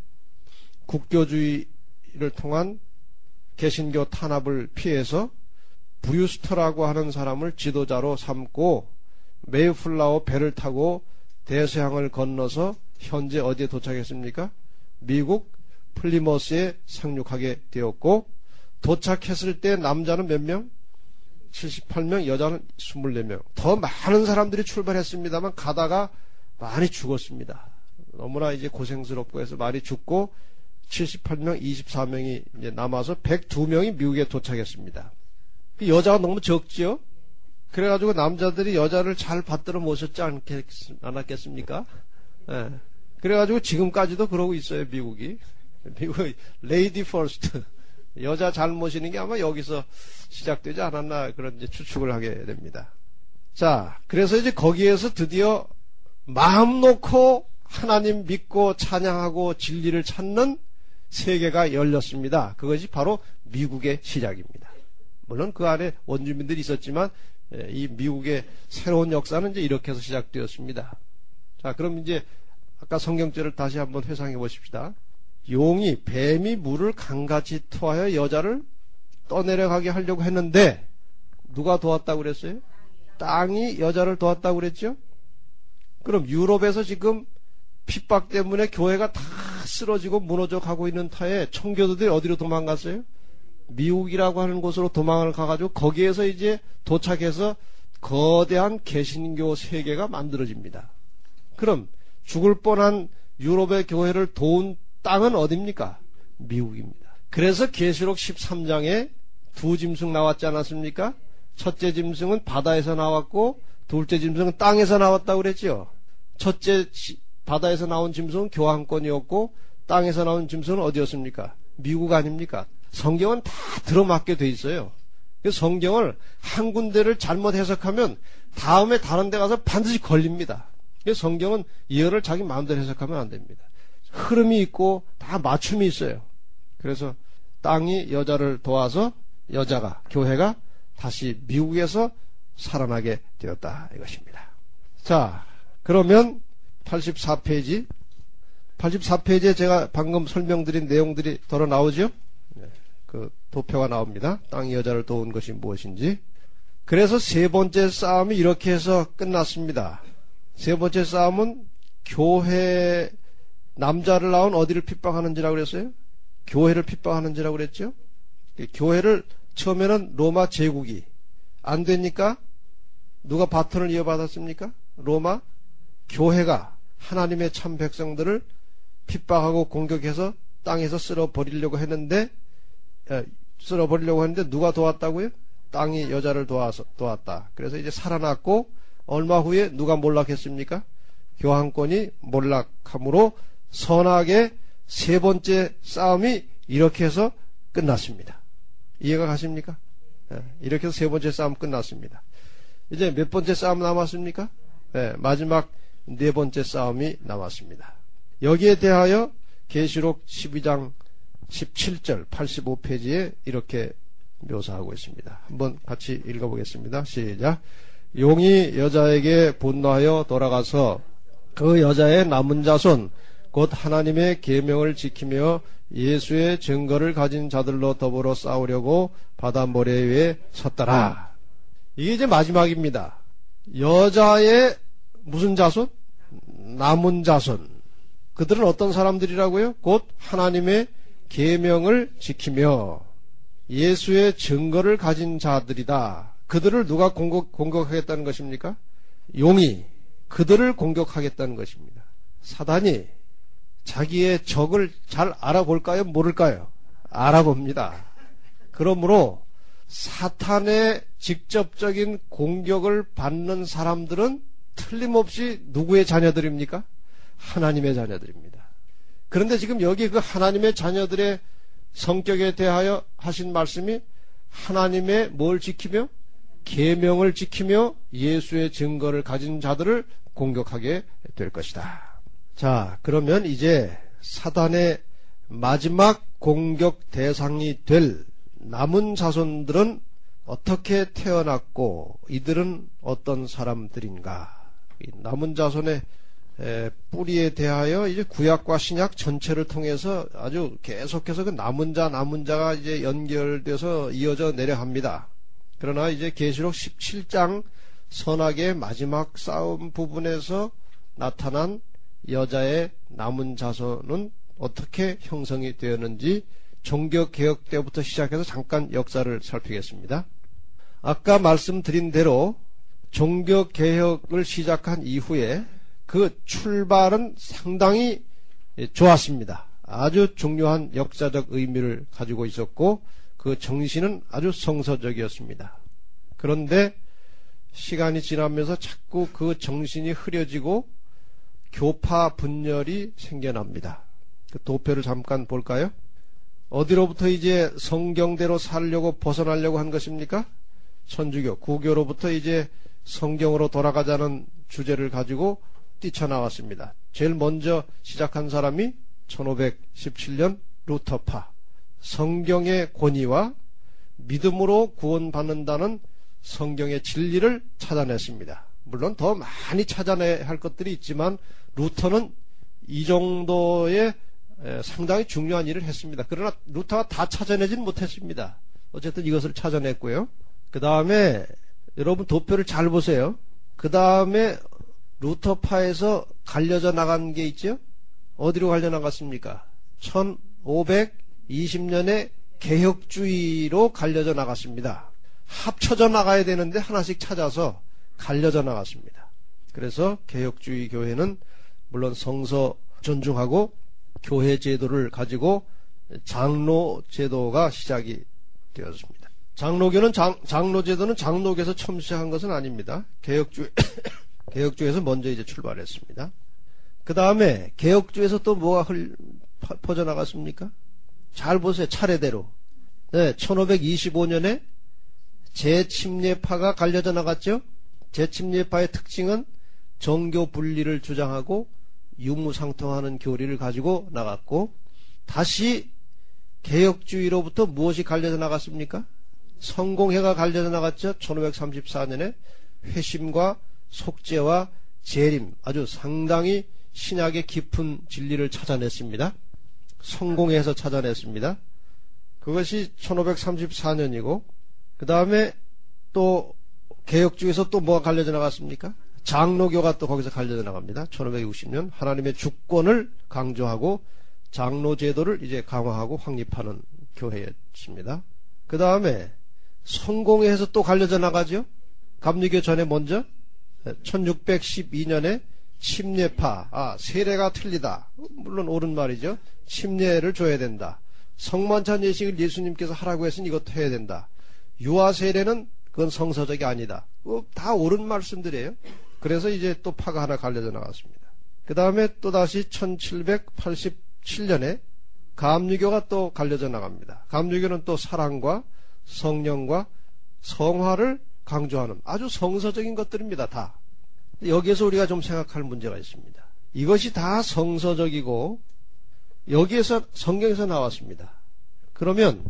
B: 국교주의를 통한 개신교 탄압을 피해서 브류스터라고 하는 사람을 지도자로 삼고 메이플라워 배를 타고 대서양을 건너서 현재 어디에 도착했습니까? 미국 플리머스에 상륙하게 되었고, 도착했을 때 남자는 몇 명? 칠십팔 명, 여자는 이십사 명. 더 많은 사람들이 출발했습니다만 가다가 많이 죽었습니다. 너무나 이제 고생스럽고 해서 많이 죽고, 칠십팔 명, 이십사 명이 이제 남아서 백이 명이 미국에 도착했습니다. 여자가 너무 적지요? 그래가지고 남자들이 여자를 잘 받들어 모셨지 않겠, 않았겠습니까? 예. 그래가지고 지금까지도 그러고 있어요, 미국이. 미국, 레이디 퍼스트. 여자 잘 모시는 게 아마 여기서 시작되지 않았나, 그런 이제 추측을 하게 됩니다. 자, 그래서 이제 거기에서 드디어 마음 놓고 하나님 믿고 찬양하고 진리를 찾는 세계가 열렸습니다. 그것이 바로 미국의 시작입니다. 물론 그 안에 원주민들이 있었지만 이 미국의 새로운 역사는 이제 이렇게 해서 시작되었습니다. 자, 그럼 이제 아까 성경절을 다시 한번 회상해 보십시다. 용이, 뱀이 물을 강같이 토하여 여자를 떠내려가게 하려고 했는데 누가 도왔다고 그랬어요? 땅이 여자를 도왔다고 그랬죠? 그럼 유럽에서 지금 핍박 때문에 교회가 다 쓰러지고 무너져 가고 있는 타에 청교도들이 어디로 도망갔어요? 미국이라고 하는 곳으로 도망을 가가지고 거기에서 이제 도착해서 거대한 개신교 세계가 만들어집니다. 그럼 죽을 뻔한 유럽의 교회를 도운 땅은 어디입니까? 미국입니다. 그래서 계시록 십삼 장에 두 짐승 나왔지 않았습니까? 첫째 짐승은 바다에서 나왔고 둘째 짐승은 땅에서 나왔다고 그랬죠. 첫째 바다에서 나온 짐승은 교환권이었고 땅에서 나온 짐승은 어디였습니까? 미국 아닙니까? 성경은 다 들어맞게 돼 있어요. 그래서 성경을 한 군데를 잘못 해석하면 다음에 다른 데 가서 반드시 걸립니다. 그래서 성경은 예언을 자기 마음대로 해석하면 안 됩니다. 흐름이 있고 다 맞춤이 있어요. 그래서 땅이 여자를 도와서 여자가, 교회가 다시 미국에서 살아나게 되었다 이것입니다. 자, 그러면 팔십사 페이지 팔십사 페이지에 제가 방금 설명드린 내용들이 덜어 나오죠? 네, 그 도표가 나옵니다. 땅이 여자를 도운 것이 무엇인지. 그래서 세 번째 싸움이 이렇게 해서 끝났습니다. 세 번째 싸움은 교회, 남자를 낳은 어디를 핍박하는지라고 그랬어요? 교회를 핍박하는지라고 그랬죠? 교회를 처음에는 로마 제국이 안 되니까 누가 바톤을 이어받았습니까? 로마 교회가 하나님의 참 백성들을 핍박하고 공격해서 땅에서 쓸어버리려고 했는데, 에, 쓸어버리려고 했는데 누가 도왔다고요? 땅이 여자를 도와서, 도왔다. 그래서 이제 살아났고, 얼마 후에 누가 몰락했습니까? 교황권이 몰락함으로 선악의 세 번째 싸움이 이렇게 해서 끝났습니다. 이해가 가십니까? 예, 이렇게 해서 세 번째 싸움 끝났습니다. 이제 몇 번째 싸움 남았습니까? 예, 마지막 네 번째 싸움이 남았습니다. 여기에 대하여 계시록 십이 장 십칠 절 팔십오 페이지에 이렇게 묘사하고 있습니다. 한번 같이 읽어보겠습니다. 시작. 용이 여자에게 분노하여 돌아가서 그 여자의 남은 자손 곧 하나님의 계명을 지키며 예수의 증거를 가진 자들로 더불어 싸우려고 바다 모래 위에 섰더라. 이게 이제 마지막입니다. 여자의 무슨 자손? 남은 자손. 그들은 어떤 사람들이라고요? 곧 하나님의 계명을 지키며 예수의 증거를 가진 자들이다. 그들을 누가 공격, 공격하겠다는 것입니까? 용이 그들을 공격하겠다는 것입니다. 사단이 자기의 적을 잘 알아볼까요? 모를까요? 알아봅니다. 그러므로 사탄의 직접적인 공격을 받는 사람들은 틀림없이 누구의 자녀들입니까? 하나님의 자녀들입니다. 그런데 지금 여기 그 하나님의 자녀들의 성격에 대하여 하신 말씀이 하나님의 뭘 지키며? 계명을 지키며 예수의 증거를 가진 자들을 공격하게 될 것이다. 자, 그러면 이제 사단의 마지막 공격 대상이 될 남은 자손들은 어떻게 태어났고 이들은 어떤 사람들인가? 이 남은 자손의 에, 뿌리에 대하여 이제 구약과 신약 전체를 통해서 아주 계속해서 그 남은 자 남은 자가 이제 연결돼서 이어져 내려갑니다. 그러나 이제 계시록 십칠 장 선악의 마지막 싸움 부분에서 나타난 여자의 남은 자손은 어떻게 형성이 되었는지 종교개혁 때부터 시작해서 잠깐 역사를 살피겠습니다. 아까 말씀드린 대로 종교개혁을 시작한 이후에 그 출발은 상당히 좋았습니다. 아주 중요한 역사적 의미를 가지고 있었고 그 정신은 아주 성서적이었습니다. 그런데 시간이 지나면서 자꾸 그 정신이 흐려지고 교파 분열이 생겨납니다. 그 도표를 잠깐 볼까요? 어디로부터 이제 성경대로 살려고 벗어나려고 한 것입니까? 천주교, 구교로부터 이제 성경으로 돌아가자는 주제를 가지고 뛰쳐나왔습니다. 제일 먼저 시작한 사람이 천오백십칠 년 루터파. 성경의 권위와 믿음으로 구원받는다는 성경의 진리를 찾아냈습니다. 물론 더 많이 찾아내야 할 것들이 있지만 루터는 이 정도의 상당히 중요한 일을 했습니다. 그러나 루터가 다 찾아내지는 못했습니다. 어쨌든 이것을 찾아냈고요. 그 다음에 여러분 도표를 잘 보세요. 그 다음에 루터파에서 갈려져 나간 게 있죠? 어디로 갈려 나갔습니까? 천오백이십 년에 개혁주의로 갈려져 나갔습니다. 합쳐져 나가야 되는데 하나씩 찾아서 갈려져 나갔습니다. 그래서 개혁주의 교회는 물론 성서 존중하고 교회 제도를 가지고 장로 제도가 시작이 되었습니다. 장로교는 장, 장로 제도는 장로교에서 처음 시작한 것은 아닙니다. 개혁주의 개혁주에서 먼저 이제 출발했습니다. 그 다음에 개혁주에서 또 뭐가 흘, 퍼져나갔습니까? 잘 보세요. 차례대로. 네, 천오백이십오 년에 재침례파가 갈려져 나갔죠. 재침례파의 특징은 정교 분리를 주장하고 유무상통하는 교리를 가지고 나갔고, 다시 개혁주의로부터 무엇이 갈려져 나갔습니까? 성공회가 갈려져 나갔죠. 천오백삼십사 년에 회심과 속죄와 재림, 아주 상당히 신약의 깊은 진리를 찾아냈습니다. 성공회에서 찾아냈습니다. 그것이 천오백삼십사 년이고, 그 다음에 또 개혁주에서 또 뭐가 갈려져 나갔습니까? 장로교가 또 거기서 갈려져 나갑니다. 천오백육십 년 하나님의 주권을 강조하고 장로 제도를 이제 강화하고 확립하는 교회였습니다. 그 다음에 성공회에서 또 갈려져 나가죠. 감리교 전에 먼저 천육백십이 년에 침례파, 아 세례가 틀리다. 물론 옳은 말이죠. 침례를 줘야 된다. 성만찬 예식을 예수님께서 하라고 했으니 이것도 해야 된다. 유아 세례는 그건 성서적이 아니다. 다 옳은 말씀들이에요. 그래서 이제 또 파가 하나 갈려져 나갔습니다. 그 다음에 또 다시 천칠백팔십칠 년에 감리교가 또 갈려져 나갑니다. 감리교는 또 사랑과 성령과 성화를 강조하는 아주 성서적인 것들입니다. 다. 여기에서 우리가 좀 생각할 문제가 있습니다. 이것이 다 성서적이고 여기에서 성경에서 나왔습니다. 그러면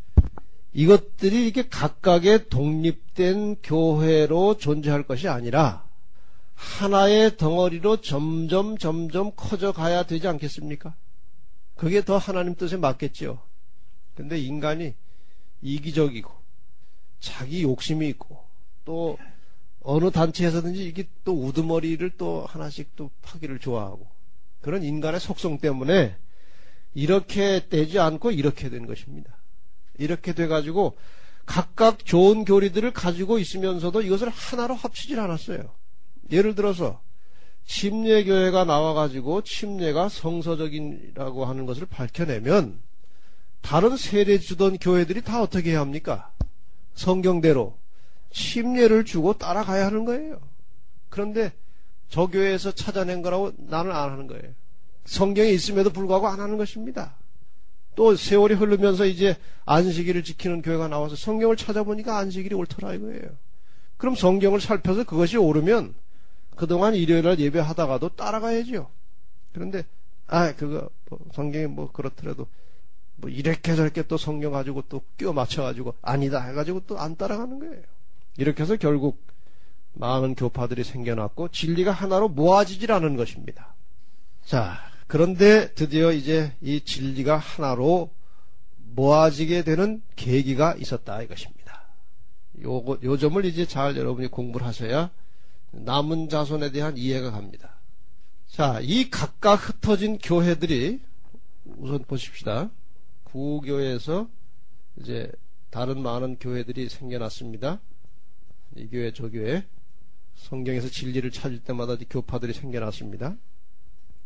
B: 이것들이 이렇게 각각의 독립된 교회로 존재할 것이 아니라 하나의 덩어리로 점점 점점 커져가야 되지 않겠습니까? 그게 더 하나님 뜻에 맞겠죠. 근데 인간이 이기적이고 자기 욕심이 있고 또 어느 단체에서든지 이게 또 우두머리를 또 하나씩 또 파기를 좋아하고 그런 인간의 속성 때문에 이렇게 되지 않고 이렇게 된 것입니다. 이렇게 돼가지고 각각 좋은 교리들을 가지고 있으면서도 이것을 하나로 합치질 않았어요. 예를 들어서 침례교회가 나와가지고 침례가 성서적이라고 하는 것을 밝혀내면 다른 세례 주던 교회들이 다 어떻게 해야 합니까? 성경대로 침례를 주고 따라가야 하는 거예요. 그런데 저 교회에서 찾아낸 거라고 나는 안 하는 거예요. 성경에 있음에도 불구하고 안 하는 것입니다. 또 세월이 흐르면서 이제 안식일을 지키는 교회가 나와서 성경을 찾아보니까 안식일이 옳더라 이거예요. 그럼 성경을 살펴서 그것이 옳으면 그동안 일요일날 예배하다가도 따라가야죠. 그런데 아 그거 뭐 성경이 뭐 그렇더라도 뭐 이렇게 저렇게 또 성경 가지고 또 끼워 맞춰가지고 아니다 해가지고 또 안 따라가는 거예요. 이렇게 해서 결국 많은 교파들이 생겨났고 진리가 하나로 모아지질 않은 것입니다. 자, 그런데 드디어 이제 이 진리가 하나로 모아지게 되는 계기가 있었다 이것입니다. 요거, 요 점을 이제 잘 여러분이 공부를 하셔야 남은 자손에 대한 이해가 갑니다. 자, 이 각각 흩어진 교회들이 우선 보십시다. 구교에서 이제 다른 많은 교회들이 생겨났습니다. 이 교회 저 교회 성경에서 진리를 찾을 때마다 교파들이 생겨났습니다.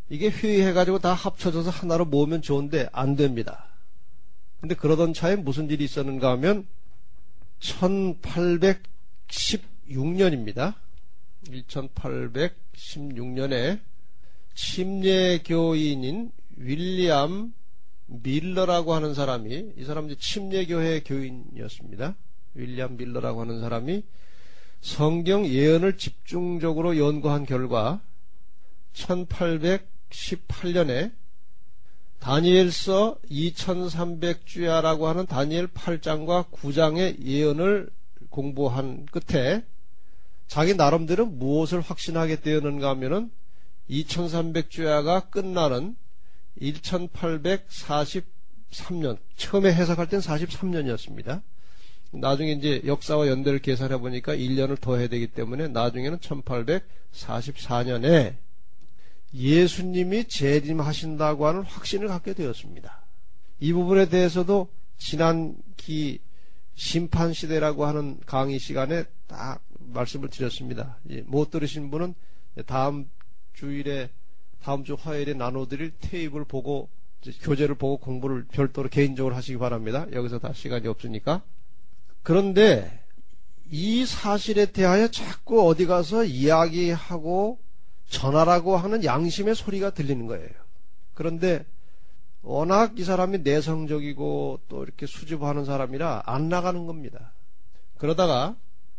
B: 이게 회의해가지고 다 합쳐져서 하나로 모으면 좋은데 안 됩니다. 근데 그러던 차에 무슨 일이 있었는가 하면 천팔백십육 년입니다. 천팔백십육 년에 침례교인인 윌리엄 밀러라고 하는 사람이, 이 사람은 침례교회 교인이었습니다. 윌리엄 밀러라고 하는 사람이 성경 예언을 집중적으로 연구한 결과 천팔백십팔 년에 다니엘서 이천삼백 주야라고 하는 다니엘 팔 장과 구 장의 예언을 공부한 끝에 자기 나름대로 무엇을 확신하게 되었는가 하면은 이천삼백 주야가 끝나는 천팔백사십삼 년, 처음에 해석할 땐 사십삼 년이었습니다. 나중에 이제 역사와 연대를 계산해 보니까 일 년을 더 해야 되기 때문에 나중에는 천팔백사십사 년에 예수님이 재림하신다고 하는 확신을 갖게 되었습니다. 이 부분에 대해서도 지난 기 심판시대라고 하는 강의 시간에 딱 말씀을 드렸습니다. 못 들으신 분은 다음 주일에, 다음 주 화요일에 나눠드릴 테이프를 보고, 교재를 보고 공부를 별도로 개인적으로 하시기 바랍니다. 여기서 다 시간이 없으니까. 그런데 이 사실에 대하여 자꾸 어디 가서 이야기하고 전하라고 하는 양심의 소리가 들리는 거예요. 그런데 워낙 이 사람이 내성적이고 또 이렇게 수줍어하는 사람이라 안 나가는 겁니다. 그러다가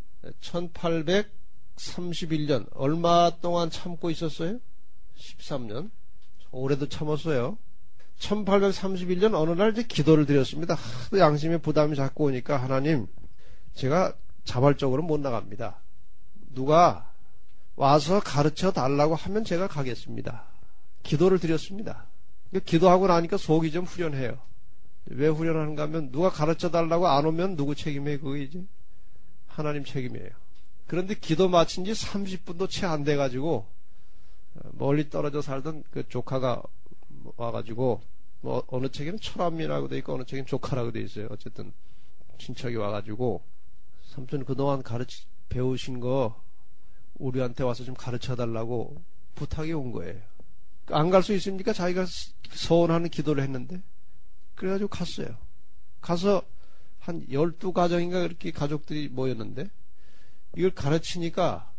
B: 천팔백삼십일 년, 얼마 동안 참고 있었어요? 십삼 년. 올해도 참았어요. 천팔백삼십일 년 어느 날 이제 기도를 드렸습니다. 하도 양심의 부담이 자꾸 오니까, 하나님, 제가 자발적으로 못 나갑니다. 누가 와서 가르쳐 달라고 하면 제가 가겠습니다. 기도를 드렸습니다. 기도하고 나니까 속이 좀 후련해요. 왜 후련한가 하면 누가 가르쳐 달라고 안 오면 누구 책임이에요? 그거 이제 하나님 책임이에요. 그런데 기도 마친 지 삼십 분도 채 안 돼가지고 멀리 떨어져 살던 그 조카가 와가지고, 뭐 어느 책에는 철암이라고 돼 있고 어느 책에는 조카라고 돼 있어요. 어쨌든 친척이 와가지고, 삼촌 그동안 가르치 배우신 거 우리한테 와서 좀 가르쳐 달라고 부탁이 온 거예요. 안 갈 수 있습니까? 자기가 서원하는 기도를 했는데. 그래가지고 갔어요. 가서 한 열두 가정인가 그렇게 가족들이 모였는데, 이걸 가르치니까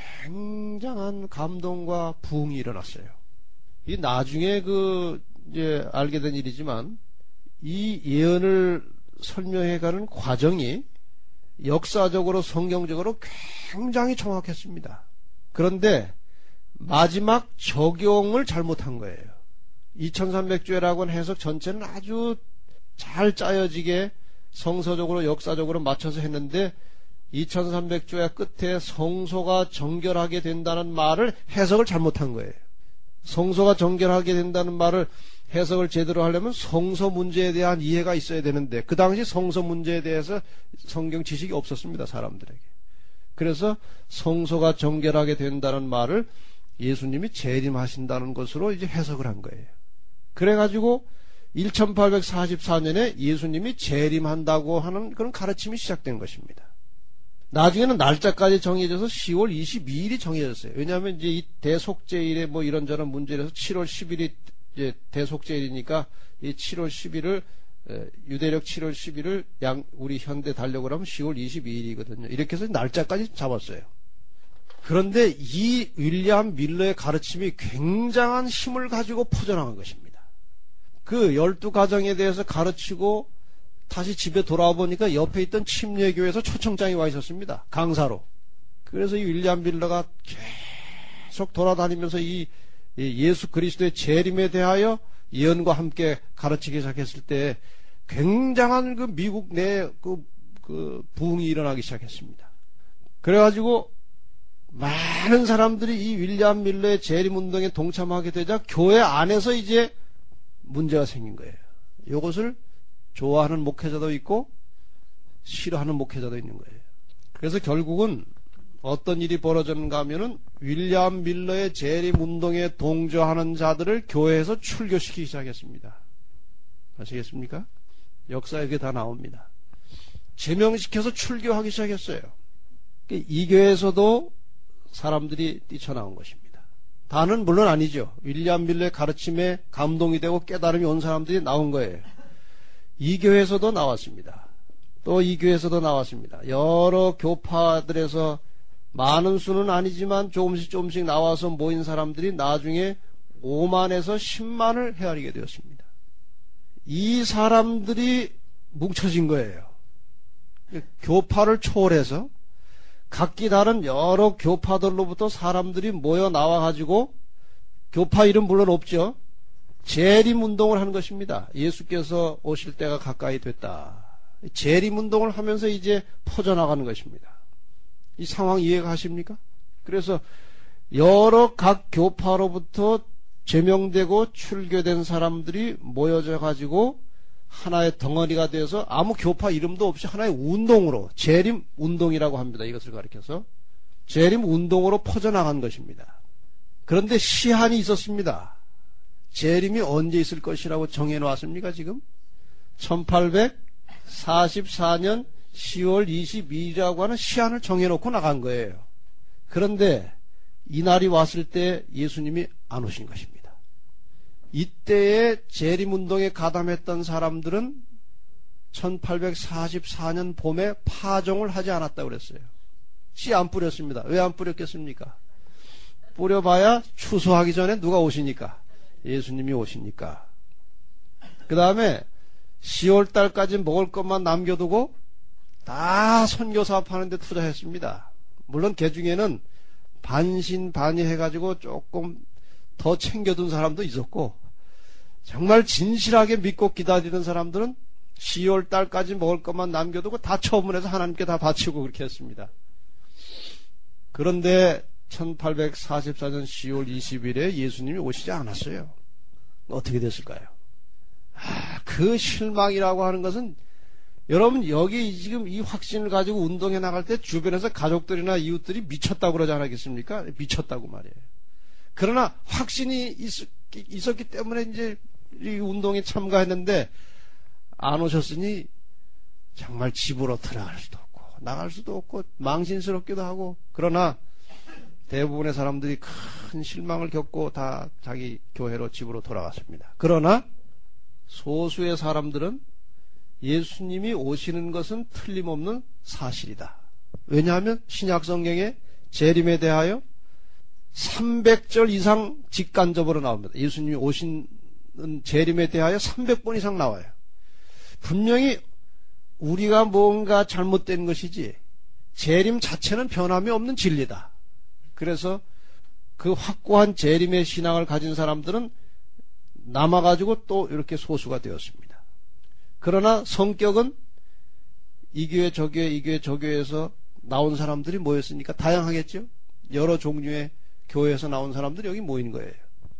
B: 굉장한 감동과 부흥이 일어났어요. 이 나중에 그 이제 알게 된 일이지만, 이 예언을 설명해가는 과정이 역사적으로 성경적으로 굉장히 정확했습니다. 그런데 마지막 적용을 잘못한 거예요. 이천삼백 주야라고 하는 해석 전체는 아주 잘 짜여지게 성서적으로 역사적으로 맞춰서 했는데, 이천삼백 주야 끝에 성소가 정결하게 된다는 말을 해석을 잘못한 거예요. 성소가 정결하게 된다는 말을 해석을 제대로 하려면 성소 문제에 대한 이해가 있어야 되는데, 그 당시 성소 문제에 대해서 성경 지식이 없었습니다, 사람들에게. 그래서 성소가 정결하게 된다는 말을 예수님이 재림하신다는 것으로 이제 해석을 한 거예요. 그래가지고 천팔백사십사 년에 예수님이 재림한다고 하는 그런 가르침이 시작된 것입니다. 나중에는 날짜까지 정해져서 시월 이십이일이 정해졌어요. 왜냐하면 이제 이 대속죄일에 뭐 이런저런 문제라서 칠월 십일이 이제 대속죄일이니까 이 칠월 십일을, 유대력 칠월 십일을 양 우리 현대 달력으로 하면 시월 이십이일이거든요. 이렇게 해서 날짜까지 잡았어요. 그런데 이 윌리엄 밀러의 가르침이 굉장한 힘을 가지고 퍼져나간 것입니다. 그 열두 가정에 대해서 가르치고 다시 집에 돌아와 보니까 옆에 있던 침례교회에서 초청장이 와 있었습니다. 강사로. 그래서 이 윌리엄 밀러가 계속 돌아다니면서 이 예수 그리스도의 재림에 대하여 예언과 함께 가르치기 시작했을 때 굉장한 그 미국 내 그, 그 부흥이 일어나기 시작했습니다. 그래가지고 많은 사람들이 이 윌리엄 밀러의 재림 운동에 동참하게 되자 교회 안에서 이제 문제가 생긴 거예요. 이것을 좋아하는 목회자도 있고 싫어하는 목회자도 있는 거예요. 그래서 결국은 어떤 일이 벌어졌는가 하면은 윌리엄 밀러의 재림 운동에 동조하는 자들을 교회에서 출교시키기 시작했습니다. 아시겠습니까? 역사에 그게 다 나옵니다. 제명시켜서 출교하기 시작했어요. 이 교회에서도 사람들이 뛰쳐나온 것입니다. 다는 물론 아니죠. 윌리엄 밀러의 가르침에 감동이 되고 깨달음이 온 사람들이 나온 거예요. 이 교회에서도 나왔습니다. 또 이 교회에서도 나왔습니다. 여러 교파들에서 많은 수는 아니지만 조금씩 조금씩 나와서 모인 사람들이 나중에 오만에서 십만을 헤아리게 되었습니다. 이 사람들이 뭉쳐진 거예요. 교파를 초월해서 각기 다른 여러 교파들로부터 사람들이 모여 나와가지고, 교파 이름 물론 없죠. 재림운동을 한 것입니다. 예수께서 오실 때가 가까이 됐다. 재림운동을 하면서 이제 퍼져나가는 것입니다. 이 상황 이해가 하십니까? 그래서 여러 각 교파로부터 제명되고 출교된 사람들이 모여져 가지고 하나의 덩어리가 돼서 아무 교파 이름도 없이 하나의 운동으로, 재림 운동이라고 합니다. 이것을 가리켜서 재림 운동으로 퍼져나간 것입니다. 그런데 시한이 있었습니다. 재림이 언제 있을 것이라고 정해놓았습니까? 지금 천팔백사십사 년 시월 이십이일이라고 하는 시한을 정해놓고 나간 거예요. 그런데 이 날이 왔을 때 예수님이 안 오신 것입니다. 이때에 재림운동에 가담했던 사람들은 천팔백사십사 년 봄에 파종을 하지 않았다고 그랬어요. 씨 안 뿌렸습니다. 왜 안 뿌렸겠습니까? 뿌려봐야 추수하기 전에 누가 오시니까? 예수님이 오시니까. 그 다음에 시월 달까지 먹을 것만 남겨두고 다 선교 사업하는 데 투자했습니다. 물론 그 중에는 반신반의해가지고 조금 더 챙겨둔 사람도 있었고, 정말 진실하게 믿고 기다리는 사람들은 시월 달까지 먹을 것만 남겨두고 다 처분해서 하나님께 다 바치고 그렇게 했습니다. 그런데 천팔백사십사 년 시월 이십일에 예수님이 오시지 않았어요. 어떻게 됐을까요? 아, 그 실망이라고 하는 것은, 여러분 여기 지금 이 확신을 가지고 운동해 나갈 때 주변에서 가족들이나 이웃들이 미쳤다고 그러지 않았겠습니까? 미쳤다고 말이에요. 그러나 확신이 있, 있었기 때문에 이제 이 운동에 참가했는데, 안 오셨으니 정말 집으로 들어갈 수도 없고 나갈 수도 없고 망신스럽기도 하고, 그러나 대부분의 사람들이 큰 실망을 겪고 다 자기 교회로 집으로 돌아갔습니다. 그러나 소수의 사람들은 예수님이 오시는 것은 틀림없는 사실이다. 왜냐하면 신약성경에 재림에 대하여 삼백 절 이상 직간접으로 나옵니다. 예수님이 오시는 재림에 대하여 삼백 번 이상 나와요. 분명히 우리가 뭔가 잘못된 것이지 재림 자체는 변함이 없는 진리다. 그래서 그 확고한 재림의 신앙을 가진 사람들은 남아가지고 또 이렇게 소수가 되었습니다. 그러나 성격은 이 교회 저 교회 이 교회 저 교회에서 나온 사람들이 모였으니까 다양하겠죠. 여러 종류의 교회에서 나온 사람들이 여기 모인 거예요.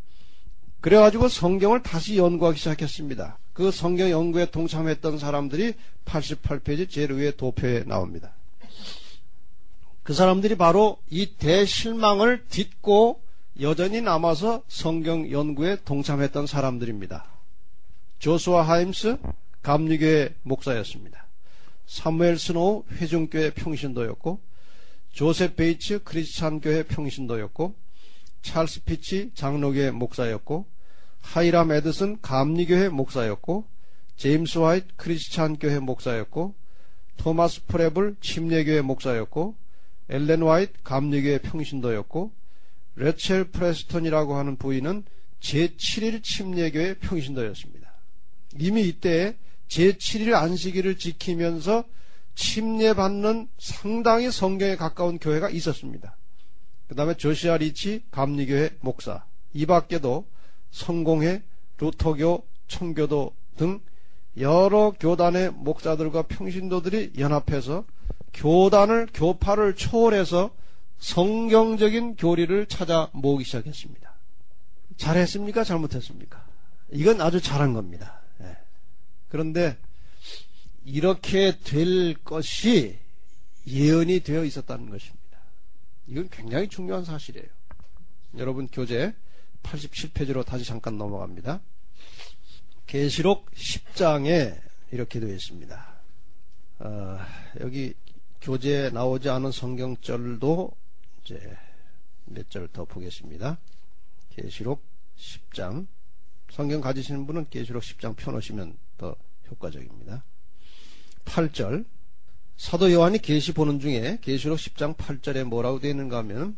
B: 그래가지고 성경을 다시 연구하기 시작했습니다. 그 성경 연구에 동참했던 사람들이 팔십팔 페이지 제일 위에 도표에 나옵니다. 그 사람들이 바로 이 대실망을 딛고 여전히 남아서 성경 연구에 동참했던 사람들입니다. 조슈아 하임스 감리교회 목사였습니다. 사무엘 스노우 회중교회 평신도였고, 조셉 베이츠 크리스찬 교회 평신도였고, 찰스 피치 장로교회 목사였고, 하이람 에드슨 감리교회 목사였고, 제임스 화이트 크리스찬 교회 목사였고, 토마스 프레블 침례교회 목사였고, 엘렌 화이트 감리교회 평신도였고, 레첼 프레스턴이라고 하는 부인은 제칠 일 침례교회 평신도였습니다. 이미 이때 제칠 일 안식일을 지키면서 침례받는 상당히 성경에 가까운 교회가 있었습니다. 그 다음에 조시아 리치 감리교회 목사, 이 밖에도 성공회, 루터교, 청교도 등 여러 교단의 목사들과 평신도들이 연합해서 교단을, 교파를 초월해서 성경적인 교리를 찾아 모으기 시작했습니다. 잘했습니까? 잘못했습니까? 이건 아주 잘한 겁니다. 네. 그런데 이렇게 될 것이 예언이 되어 있었다는 것입니다. 이건 굉장히 중요한 사실이에요. 여러분 교재 팔십칠 페이지로 다시 잠깐 넘어갑니다. 계시록 십 장에 이렇게 되어 있습니다. 어, 여기 교재에 나오지 않은 성경절도 이제 몇 절 더 보겠습니다. 계시록 십 장. 성경 가지시는 분은 계시록 십 장 펴놓으시면 더 효과적입니다. 팔 절. 사도 요한이 계시 보는 중에 계시록 십 장 팔 절에 뭐라고 되어 있는가 하면,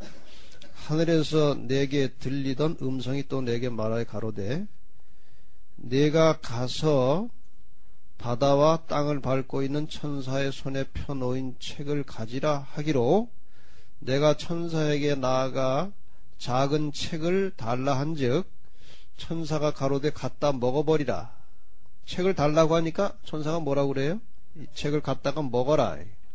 B: 하늘에서 내게 들리던 음성이 또 내게 말하여 가로되, 내가 가서 바다와 땅을 밟고 있는 천사의 손에 펴놓인 책을 가지라 하기로, 내가 천사에게 나아가 작은 책을 달라 한즉 천사가 가로되 갖다 먹어버리라. 책을 달라고 하니까 천사가 뭐라고 그래요? 이 책을 갖다가 먹어라.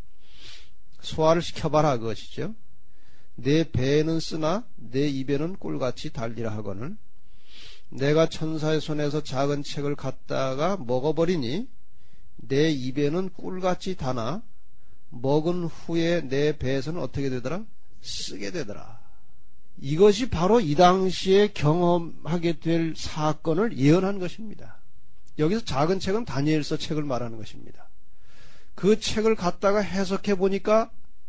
B: 소화를 시켜봐라 그것이죠. 내 배에는 쓰나 내 입에는 꿀같이 달리라 하거늘, 내가 천사의 손에서 작은 책을 갖다가 먹어버리니 내 입에는 꿀같이 다나 먹은 후에 내 배에서는 어떻게 되더라? 쓰게 되더라. 이것이 바로 이 당시에 경험하게 될 사건을 예언한 것입니다. 여기서 작은 책은 다니엘서 책을 말하는 것입니다. 그 책을 갖다가 해석해 보니까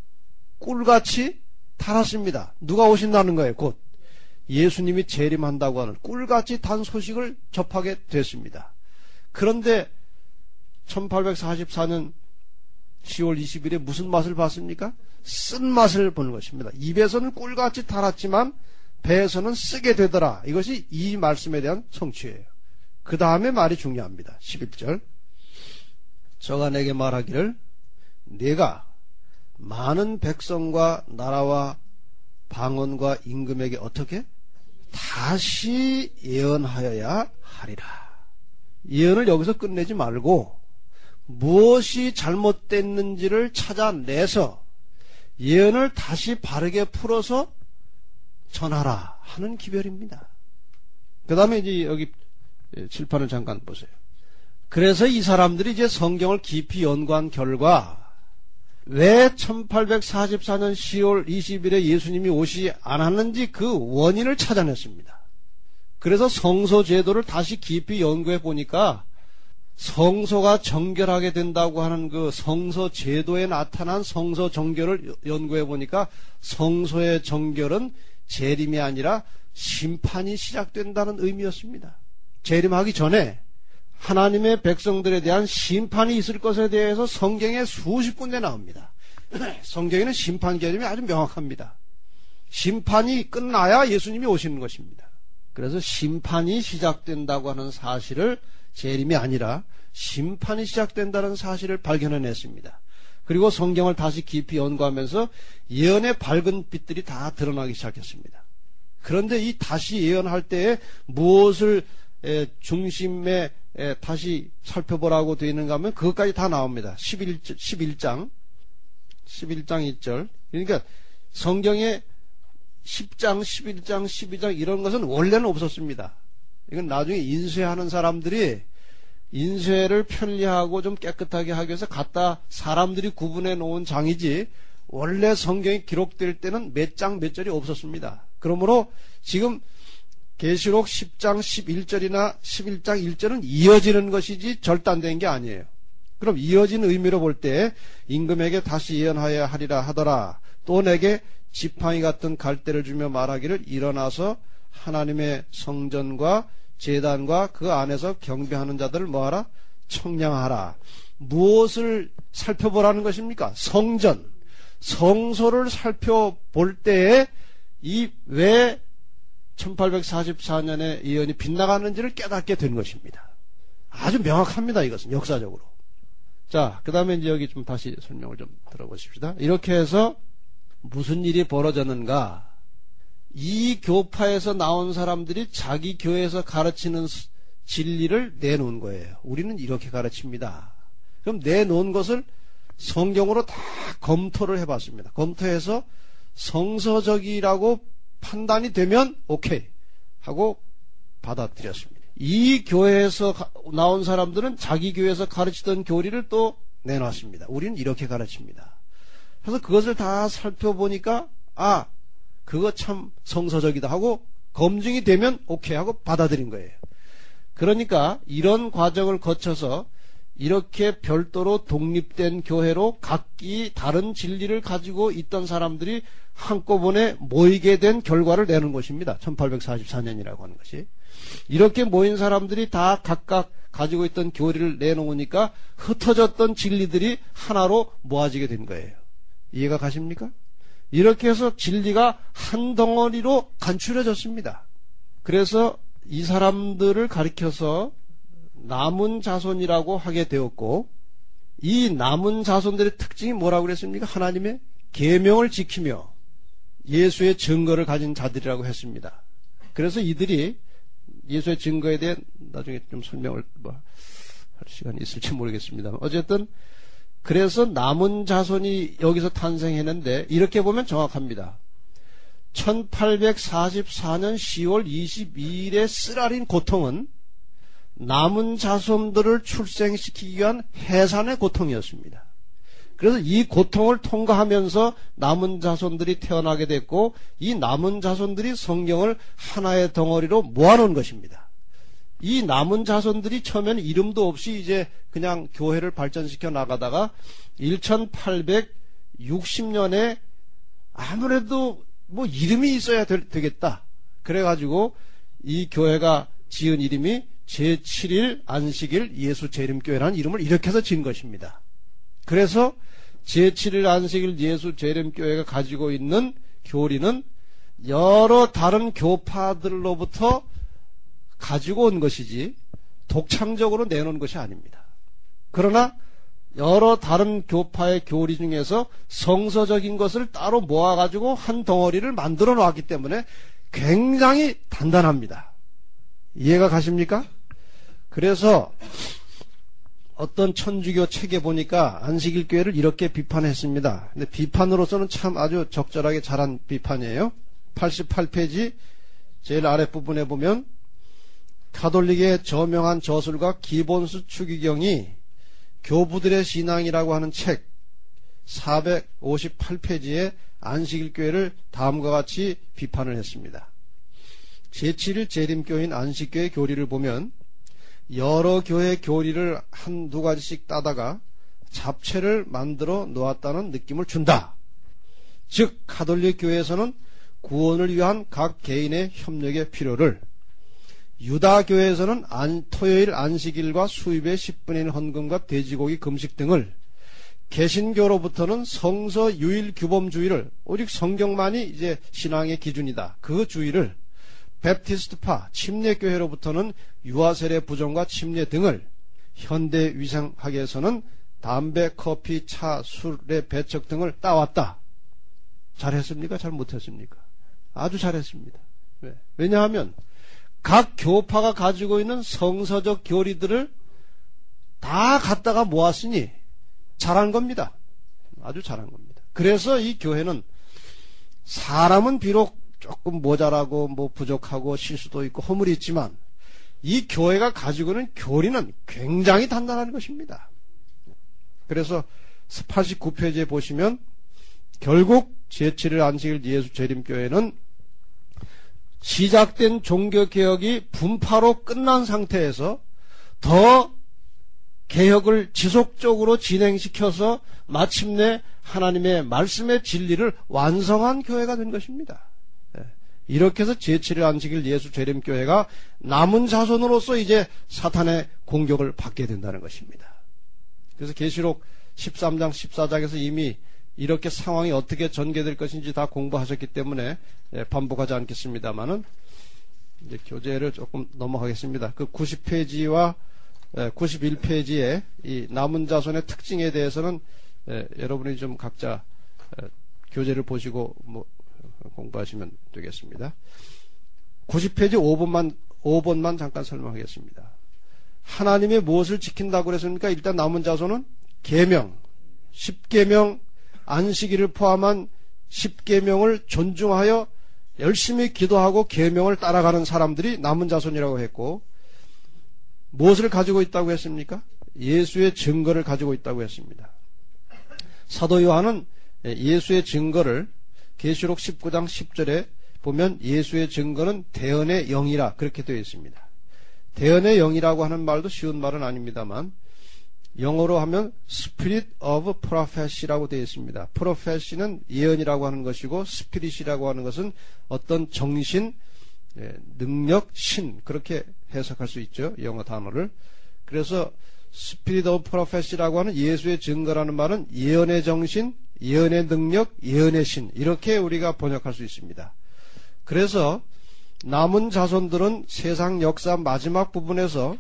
B: 꿀같이 달았습니다. 누가 오신다는 거예요? 곧 예수님이 재림한다고 하는 꿀같이 단 소식을 접하게 됐습니다. 그런데 천팔백사십사 년 시월 이십일에 무슨 맛을 봤습니까? 쓴맛을 보는 것입니다. 입에서는 꿀같이 달았지만 배에서는 쓰게 되더라. 이것이 이 말씀에 대한 성취예요. 그 다음에 말이 중요합니다. 십일 절. 저가 내게 말하기를, 내가 많은 백성과 나라와 방언과 임금에게 어떻게? 다시 예언하여야 하리라. 예언을 여기서 끝내지 말고 무엇이 잘못됐는지를 찾아내서 예언을 다시 바르게 풀어서 전하라 하는 기별입니다. 그 다음에 이제 여기 칠판을 잠깐 보세요. 그래서 이 사람들이 이제 성경을 깊이 연구한 결과, 왜 천팔백사십사 년 시월 이십일에 예수님이 오시지 않았는지 그 원인을 찾아냈습니다. 그래서 성소 제도를 다시 깊이 연구해 보니까 성소가 정결하게 된다고 하는 그 성소 제도에 나타난 성소 정결을 연구해 보니까 성소의 정결은 재림이 아니라 심판이 시작된다는 의미였습니다. 재림하기 전에 하나님의 백성들에 대한 심판이 있을 것에 대해서 성경에 수십 군데 나옵니다. 성경에는 심판 개념이 아주 명확합니다. 심판이 끝나야 예수님이 오시는 것입니다. 그래서 심판이 시작된다고 하는 사실을, 재림이 아니라 심판이 시작된다는 사실을 발견해냈습니다. 그리고 성경을 다시 깊이 연구하면서 예언의 밝은 빛들이 다 드러나기 시작했습니다. 그런데 이 다시 예언할 때에 무엇을 중심에 다시 살펴보라고 되어 있는가 하면 그것까지 다 나옵니다. 십일 장 십일 장 일 절. 그러니까 성경에 십 장, 십일 장, 십이 장 이런 것은 원래는 없었습니다. 이건 나중에 인쇄하는 사람들이 인쇄를 편리하고 좀 깨끗하게 하기 위해서 갖다 사람들이 구분해 놓은 장이지, 원래 성경이 기록될 때는 몇 장 몇 절이 없었습니다. 그러므로 지금 계시록 십 장 십일 절이나 십일 장 일 절은 이어지는 것이지 절단된 게 아니에요. 그럼 이어진 의미로 볼 때 임금에게 다시 예언하여야 하리라 하더라. 또 내게 지팡이 같은 갈대를 주며 말하기를, 일어나서 하나님의 성전과 제단과 그 안에서 경배하는 자들을 뭐하라? 청량하라. 무엇을 살펴보라는 것입니까? 성전, 성소를 살펴볼 때에 이 왜 천팔백사십사 년에 예언이 빗나가는지를 깨닫게 된 것입니다. 아주 명확합니다. 이것은 역사적으로. 자, 그 다음에 이제 여기 좀 다시 설명을 좀 들어보십시다. 이렇게 해서 무슨 일이 벌어졌는가? 이 교파에서 나온 사람들이 자기 교회에서 가르치는 진리를 내놓은 거예요. 우리는 이렇게 가르칩니다. 그럼 내놓은 것을 성경으로 다 검토를 해봤습니다. 검토해서 성서적이라고 판단이 되면 오케이 하고 받아들였습니다. 이 교회에서 나온 사람들은 자기 교회에서 가르치던 교리를 또 내놨습니다. 우리는 이렇게 가르칩니다. 그래서 그것을 다 살펴보니까 아, 그거 참 성서적이다 하고 검증이 되면 오케이 하고 받아들인 거예요. 그러니까 이런 과정을 거쳐서 이렇게 별도로 독립된 교회로 각기 다른 진리를 가지고 있던 사람들이 한꺼번에 모이게 된 결과를 내는 것입니다. 천팔백사십사 년이라고 하는 것이. 이렇게 모인 사람들이 다 각각 가지고 있던 교리를 내놓으니까 흩어졌던 진리들이 하나로 모아지게 된 거예요. 이해가 가십니까? 이렇게 해서 진리가 한 덩어리로 간추려졌습니다. 그래서 이 사람들을 가리켜서 남은 자손이라고 하게 되었고, 이 남은 자손들의 특징이 뭐라고 그랬습니까? 하나님의 계명을 지키며 예수의 증거를 가진 자들이라고 했습니다. 그래서 이들이 예수의 증거에 대해 나중에 좀 설명을 뭐 할 시간이 있을지 모르겠습니다. 어쨌든 그래서 남은 자손이 여기서 탄생했는데, 이렇게 보면 정확합니다. 천팔백사십사 년 시월 이십이일의 쓰라린 고통은 남은 자손들을 출생시키기 위한 해산의 고통이었습니다. 그래서 이 고통을 통과하면서 남은 자손들이 태어나게 됐고, 이 남은 자손들이 성경을 하나의 덩어리로 모아놓은 것입니다. 이 남은 자손들이 처음에는 이름도 없이 이제 그냥 교회를 발전시켜 나가다가 천팔백육십 년에 아무래도 뭐 이름이 있어야 되, 되겠다. 그래가지고 이 교회가 지은 이름이 제칠 일 안식일 예수 재림교회라는 이름을 이렇게 해서 지은 것입니다. 그래서 제칠 일 안식일 예수 재림교회가 가지고 있는 교리는 여러 다른 교파들로부터 가지고 온 것이지 독창적으로 내놓은 것이 아닙니다. 그러나 여러 다른 교파의 교리 중에서 성서적인 것을 따로 모아가지고 한 덩어리를 만들어 놓았기 때문에 굉장히 단단합니다. 이해가 가십니까? 그래서 어떤 천주교 책에 보니까 안식일 교회를 이렇게 비판했습니다. 근데 비판으로서는 참 아주 적절하게 잘한 비판이에요. 팔십팔 페이지 제일 아랫부분에 보면 가톨릭의 저명한 저술가 기본수 추기경이 교부들의 신앙이라고 하는 책 사백오십팔 페이지에 안식일 교회를 다음과 같이 비판을 했습니다. 제칠 일 재림교인 안식교회 교리를 보면 여러 교회 교리를 한두 가지씩 따다가 잡채를 만들어 놓았다는 느낌을 준다. 즉 가톨릭 교회에서는 구원을 위한 각 개인의 협력의 필요를, 유다교회에서는 안, 토요일 안식일과 수입의 십분의 일 헌금과 돼지고기 금식 등을, 개신교로부터는 성서 유일 규범주의를, 오직 성경만이 이제 신앙의 기준이다, 그 주의를, 베프티스트파 침례교회로부터는 유아세례 부정과 침례 등을, 현대 위생학에서는 담배, 커피, 차, 술의 배척 등을 따왔다. 잘했습니까? 잘 못했습니까? 아주 잘했습니다. 왜? 왜냐하면 각 교파가 가지고 있는 성서적 교리들을 다 갖다가 모았으니 잘한 겁니다. 아주 잘한 겁니다. 그래서 이 교회는 사람은 비록 조금 모자라고 뭐 부족하고 실수도 있고 허물이 있지만 이 교회가 가지고 있는 교리는 굉장히 단단한 것입니다. 그래서 팔십구 페이지에 보시면 결국 제칠 일 안식일 예수 재림교회는 시작된 종교개혁이 분파로 끝난 상태에서 더 개혁을 지속적으로 진행시켜서 마침내 하나님의 말씀의 진리를 완성한 교회가 된 것입니다. 이렇게 해서 제칠 일 안식일 예수 재림교회가 남은 자손으로서 이제 사탄의 공격을 받게 된다는 것입니다. 그래서 계시록 십삼 장 십사 장에서 이미 이렇게 상황이 어떻게 전개될 것인지 다 공부하셨기 때문에 반복하지 않겠습니다만은 이제 교재를 조금 넘어가겠습니다. 그 구십 페이지와 구십일 페이지에 이 남은 자손의 특징에 대해서는 여러분이 좀 각자 교재를 보시고 뭐 공부하시면 되겠습니다. 구십 페이지 오 번만 오 번만 잠깐 설명하겠습니다. 하나님의 무엇을 지킨다고 그랬습니까? 일단 남은 자손은 계명, 십계명, 안식일을 포함한 십계명을 존중하여 열심히 기도하고 계명을 따라가는 사람들이 남은 자손이라고 했고, 무엇을 가지고 있다고 했습니까? 예수의 증거를 가지고 있다고 했습니다. 사도 요한은 예수의 증거를 계시록 십구 장 십 절에 보면 예수의 증거는 대언의 영이라 그렇게 되어 있습니다. 대언의 영이라고 하는 말도 쉬운 말은 아닙니다만 영어로 하면 Spirit of Prophecy라고 되어 있습니다. Prophecy는 예언이라고 하는 것이고 Spirit이라고 하는 것은 어떤 정신, 능력, 신 그렇게 해석할 수 있죠. 영어 단어를. 그래서 Spirit of Prophecy라고 하는 예수의 증거라는 말은 예언의 정신, 예언의 능력, 예언의 신 이렇게 우리가 번역할 수 있습니다. 그래서 남은 자손들은 세상 역사 마지막 부분에서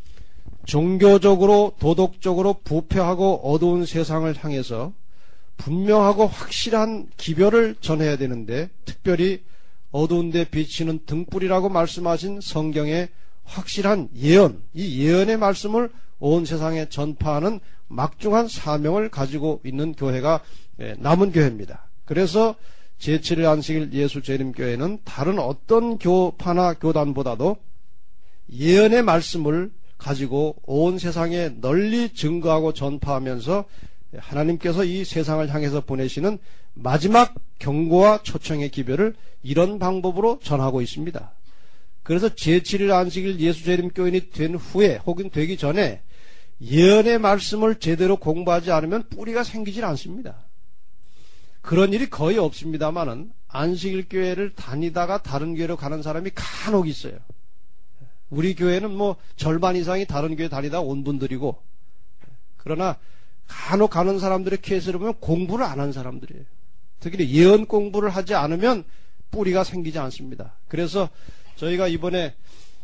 B: 종교적으로 도덕적으로 부패하고 어두운 세상을 향해서 분명하고 확실한 기별을 전해야 되는데 특별히 어두운 데 비치는 등불이라고 말씀하신 성경의 확실한 예언, 이 예언의 말씀을 온 세상에 전파하는 막중한 사명을 가지고 있는 교회가 남은 교회입니다. 그래서 제칠 일 안식일 예수재림교회는 다른 어떤 교파나 교단보다도 예언의 말씀을 가지고 온 세상에 널리 증거하고 전파하면서 하나님께서 이 세상을 향해서 보내시는 마지막 경고와 초청의 기별을 이런 방법으로 전하고 있습니다. 그래서 제칠 일 안식일 예수재림교인이 된 후에 혹은 되기 전에 예언의 말씀을 제대로 공부하지 않으면 뿌리가 생기질 않습니다. 그런 일이 거의 없습니다만은 안식일 교회를 다니다가 다른 교회로 가는 사람이 간혹 있어요. 우리 교회는 뭐 절반 이상이 다른 교회 다니다 온 분들이고, 그러나 간혹 가는 사람들의 케이스를 보면 공부를 안 한 사람들이에요. 특히 예언 공부를 하지 않으면 뿌리가 생기지 않습니다. 그래서 저희가 이번에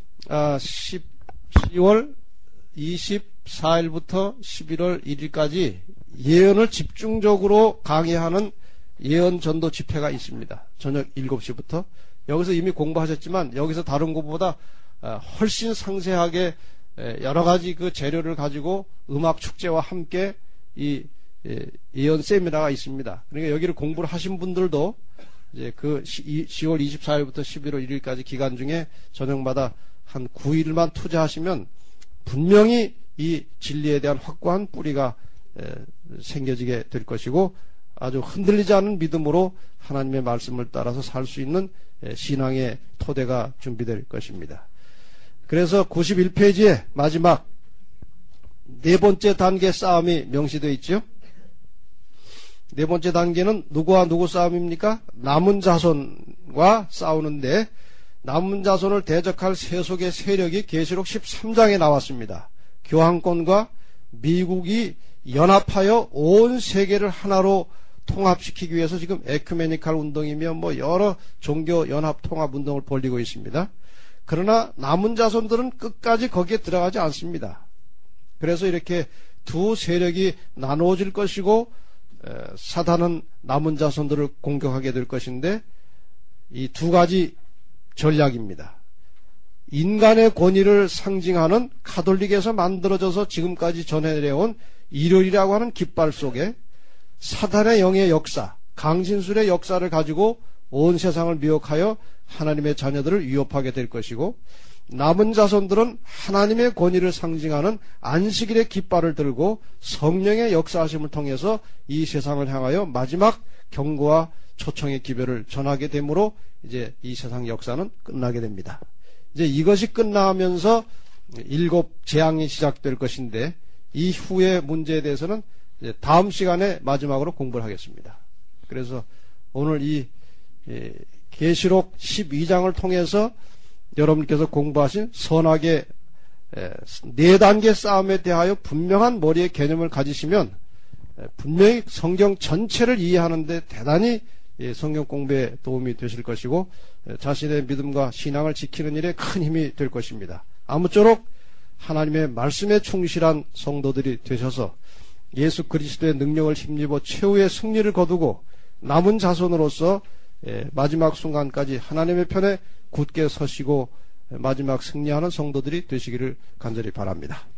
B: 십이월 이십사일부터 십일월 일일까지 예언을 집중적으로 강의하는 예언 전도 집회가 있습니다. 저녁 일곱 시부터. 여기서 이미 공부하셨지만 여기서 다른 곳보다 훨씬 상세하게 여러 가지 그 재료를 가지고 음악 축제와 함께 이 예언 세미나가 있습니다. 그러니까 여기를 공부를 하신 분들도 이제 그 시월 이십사일부터 십일월 일일까지 기간 중에 저녁마다 한 구 일만 투자하시면 분명히 이 진리에 대한 확고한 뿌리가 생겨지게 될 것이고 아주 흔들리지 않은 믿음으로 하나님의 말씀을 따라서 살 수 있는 신앙의 토대가 준비될 것입니다. 그래서 구십일 페이지에 마지막 네 번째 단계 싸움이 명시되어 있죠. 네 번째 단계는 누구와 누구 싸움입니까? 남은 자손과 싸우는데 남은 자손을 대적할 세속의 세력이 계시록 십삼 장에 나왔습니다. 교황권과 미국이 연합하여 온 세계를 하나로 통합시키기 위해서 지금 에큐메니칼 운동이며 뭐 여러 종교 연합 통합 운동을 벌이고 있습니다. 그러나 남은 자손들은 끝까지 거기에 들어가지 않습니다. 그래서 이렇게 두 세력이 나누어질 것이고 사단은 남은 자손들을 공격하게 될 것인데 이 두 가지 전략입니다. 인간의 권위를 상징하는 가톨릭에서 만들어져서 지금까지 전해내온 일요일이라고 하는 깃발 속에 사단의 영의 역사, 강진술의 역사를 가지고 온 세상을 미혹하여 하나님의 자녀들을 위협하게 될 것이고, 남은 자손들은 하나님의 권위를 상징하는 안식일의 깃발을 들고 성령의 역사하심을 통해서 이 세상을 향하여 마지막 경고와 초청의 기별을 전하게 되므로 이제 이 세상 역사는 끝나게 됩니다. 이제 이것이 끝나면서 일곱 재앙이 시작될 것인데 이 후의 문제에 대해서는 이제 다음 시간에 마지막으로 공부를 하겠습니다. 그래서 오늘 이 계시록 십이 장을 통해서 여러분께서 공부하신 선악의 네 단계 싸움에 대하여 분명한 머리의 개념을 가지시면 분명히 성경 전체를 이해하는데 대단히 성경 공부에 도움이 되실 것이고 자신의 믿음과 신앙을 지키는 일에 큰 힘이 될 것입니다. 아무쪼록 하나님의 말씀에 충실한 성도들이 되셔서 예수 그리스도의 능력을 힘입어 최후의 승리를 거두고 남은 자손으로서 마지막 순간까지 하나님의 편에 굳게 서시고 마지막 승리하는 성도들이 되시기를 간절히 바랍니다.